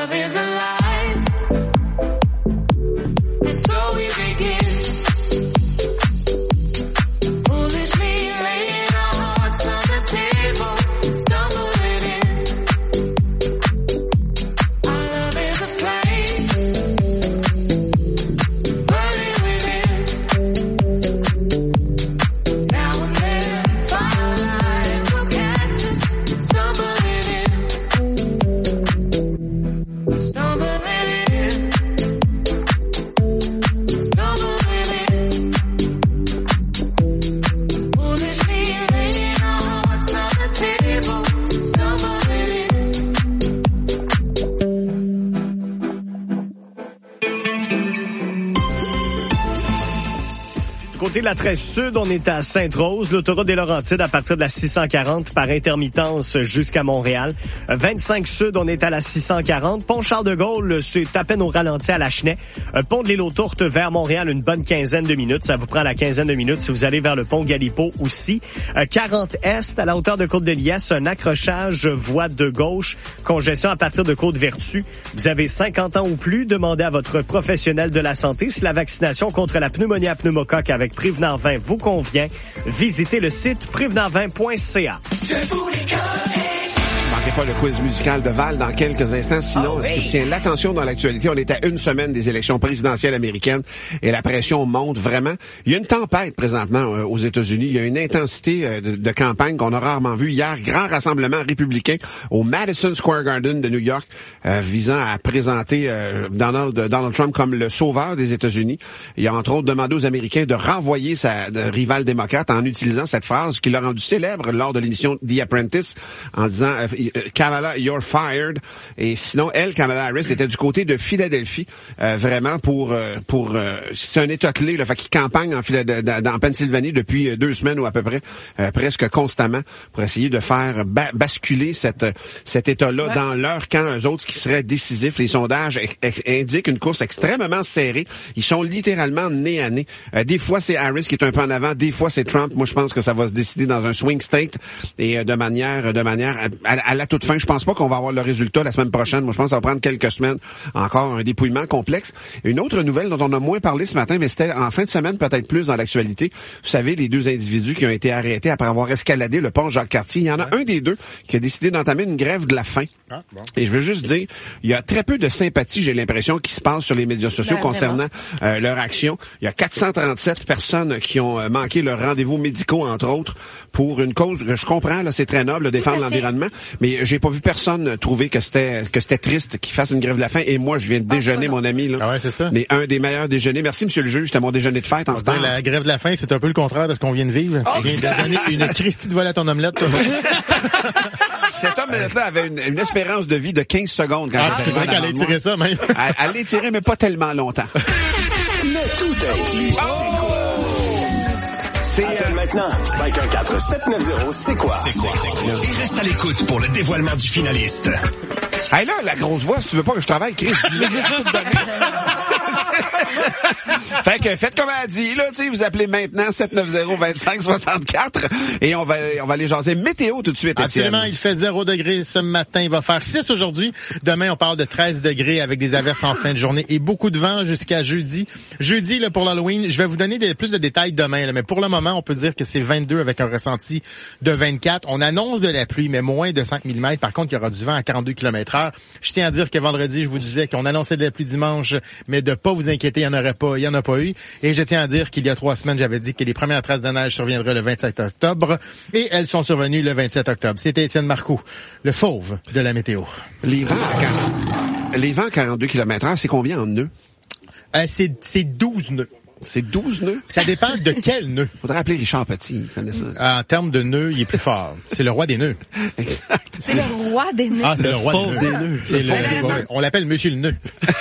love is alive. And so we begin. Foolishly laying our hearts on the table, stumbling in. Our love is a flame, burning within. Now and then, firelight will catch us, stumbling in. Stumbling in. Stumbling in. Foolishly laying our hearts on the table, stumbling in. Du côté de la treize sud, on est à Sainte-Rose, l'autoroute des Laurentides à partir de la six cent quarante par intermittence jusqu'à Montréal. vingt-cinq sud, on est à la six cent quarante. Pont Charles-de-Gaulle, c'est à peine au ralenti à la Chenay. Pont de l'île aux Tourtes vers Montréal, une bonne quinzaine de minutes. Ça vous prend la quinzaine de minutes si vous allez vers le pont Galipo aussi. quarante Est, à la hauteur de Côte-de-Liesse, un accrochage voie de gauche. Congestion à partir de Côte-Vertu. Vous avez cinquante ans ou plus, demandez à votre professionnel de la santé si la vaccination contre la pneumonie à pneumocoque avec Prévenant vingt vous convient. Visitez le site prévenant vingt point c a. Manquez pas le quiz musical de Val dans quelques instants. Sinon, Oh, ce qui oui. tient l'attention dans l'actualité, on est à une semaine des élections présidentielles américaines et la pression monte vraiment. Il y a une tempête présentement euh, aux États-Unis. Il y a une intensité euh, de, de campagne qu'on a rarement vue. Hier, grand rassemblement républicain au Madison Square Garden de New York euh, visant à présenter euh, Donald, Donald Trump comme le sauveur des États-Unis. Il a entre autres demandé aux Américains de renvoyer sa de rivale démocrate en utilisant cette phrase qu'il a rendue célèbre lors de l'émission The Apprentice en disant euh, Kamala, you're fired. Et sinon, elle, Kamala Harris, était du côté de Philadelphie, euh, vraiment pour euh, pour euh, c'est un état clé, là, fait qu'il campagne en Philadelphie, en Pennsylvanie depuis deux semaines ou à peu près, euh, presque constamment, pour essayer de faire ba- basculer cette cet état-là ouais. dans leur camp, eux autres, qui seraient décisifs. Les sondages ex- indiquent une course extrêmement serrée. Ils sont littéralement nez à nez. Euh, des fois, c'est Harris qui est un peu en avant, des fois, c'est Trump. Moi, je pense que ça va se décider dans un swing state et euh, de manière de manière à, à, à la toute fin. Je pense pas qu'on va avoir le résultat la semaine prochaine. Moi, je pense que ça va prendre quelques semaines. Encore un dépouillement complexe. Une autre nouvelle dont on a moins parlé ce matin, mais c'était en fin de semaine peut-être plus dans l'actualité. Vous savez, les deux individus qui ont été arrêtés après avoir escaladé le pont Jacques-Cartier. Il y en a ouais. un des deux qui a décidé d'entamer une grève de la faim. Ah, bon. Et je veux juste dire, il y a très peu de sympathie, j'ai l'impression, qui se passe sur les médias sociaux ben, concernant euh, leur action. Il y a quatre cent trente-sept personnes qui ont euh, manqué leurs rendez-vous médicaux, entre autres, pour une cause que je comprends, là, c'est très noble de défendre l'environnement, mais j'ai pas vu personne trouver que c'était que c'était triste qu'ils fassent une grève de la faim. Et moi, je viens de déjeuner, ah, mon ami, là. Ah ouais, c'est ça. Mais un des meilleurs déjeuners. Merci, monsieur le juge. C'était mon déjeuner de fête en retard. La grève de la faim, c'est un peu le contraire de ce qu'on vient de vivre. Oh, tu viens de donner une Christie de vol à ton omelette, toi. Cet homme-là avait une, une espérance de vie de quinze secondes. Quand ah, c'est vrai qu'elle a étiré ça, même. Elle, elle l'a étiré, mais pas tellement longtemps. Le tout inclus, c'est quoi? C'est euh, maintenant. cinq un quatre sept neuf zéro, c'est quoi? C'est quoi? Et reste à l'écoute pour le dévoilement du finaliste. Hey là, la grosse voix, si tu veux pas que je travaille, Chris, dis-le à tout donner. Fait que faites comme elle a dit, là, tu sais, vous appelez maintenant sept neuf zéro deux cinq six quatre et on va on va aller jaser météo tout de suite, Étienne. Absolument, il fait zéro degré ce matin, il va faire six aujourd'hui. Demain, on parle de treize degrés avec des averses en fin de journée et beaucoup de vent jusqu'à jeudi. Jeudi, là, pour l'Halloween, je vais vous donner des, plus de détails demain, là, mais pour le moment, on peut dire que c'est vingt-deux avec un ressenti de vingt-quatre. On annonce de la pluie, mais moins de cinq millimètres. Par contre, il y aura du vent à quarante-deux kilomètres heure. Je tiens à dire que vendredi, je vous disais qu'on annonçait de la pluie dimanche, mais de pas vous inquiéter, il y en aurait pas, il y en a pas eu. Et je tiens à dire qu'il y a trois semaines, j'avais dit que les premières traces de neige surviendraient le vingt-sept octobre et elles sont survenues le vingt-sept octobre. C'était Étienne Marcoux, le fauve de la météo. Les vents à, quarante, les vents à quarante-deux kilomètres heure, c'est combien en nœuds? Euh, c'est, c'est douze nœuds. C'est douze nœuds? Ça dépend de quel nœud. Faudrait appeler Richard Petit, il connaît ça. En termes de nœuds, il est plus fort. C'est le roi des nœuds. Exact. C'est le roi des nœuds. Ah, c'est le, le roi des nœuds. Des nœuds. C'est le, le, on l'appelle Monsieur le nœud.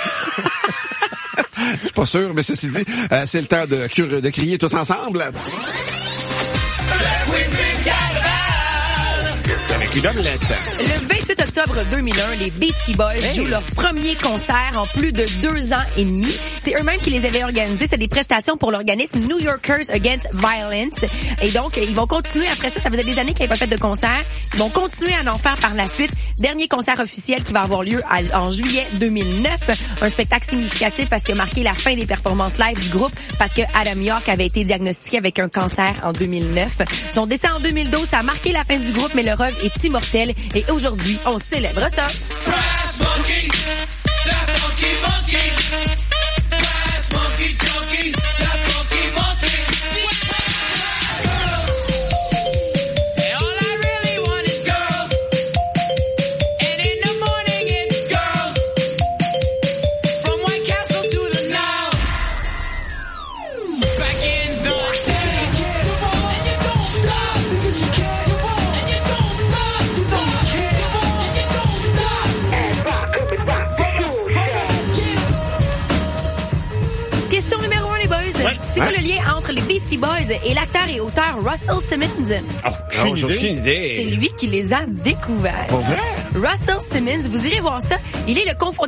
Je suis pas sûr, mais ceci dit, euh, c'est le temps de, de crier tous ensemble. Avec qui donne le temps. Le vingt-huit octobre deux mille un, les Beastie Boys hey. jouent leur premier concert en plus de deux ans et demi. C'est eux-mêmes qui les avaient organisés. C'est des prestations pour l'organisme New Yorkers Against Violence. Et donc, ils vont continuer après ça. Ça faisait des années qu'ils n'avaient pas fait de concert. Ils vont continuer à en faire par la suite. Dernier concert officiel qui va avoir lieu à, en juillet deux mille neuf. Un spectacle significatif parce qu'il a marqué la fin des performances live du groupe parce que Adam York avait été diagnostiqué avec un cancer en deux mille neuf. Son décès en deux mille douze, ça a marqué la fin du groupe, mais leur œuvre est immortelle. Et aujourd'hui, on célèbre ça. Brass monkey, that funky monkey. Brass monkey junkie, that funky monkey. And all I really want is girls. And in the morning it's girls. From White Castle to the Nile. Back in the day. And you don't stop because you can't. And you don't stop because you can't. And you don't stop. And rock up and rock the Question numéro un, les boys. Ouais. C'est quoi Hein? le lien entre les Beastie Boys et l'acteur et auteur Russell Simmons? Oh, Aucune j'ai idée. aucune idée. C'est lui qui les a découverts. Pour vrai? Russell Simmons, vous irez voir ça. Il est le cofondateur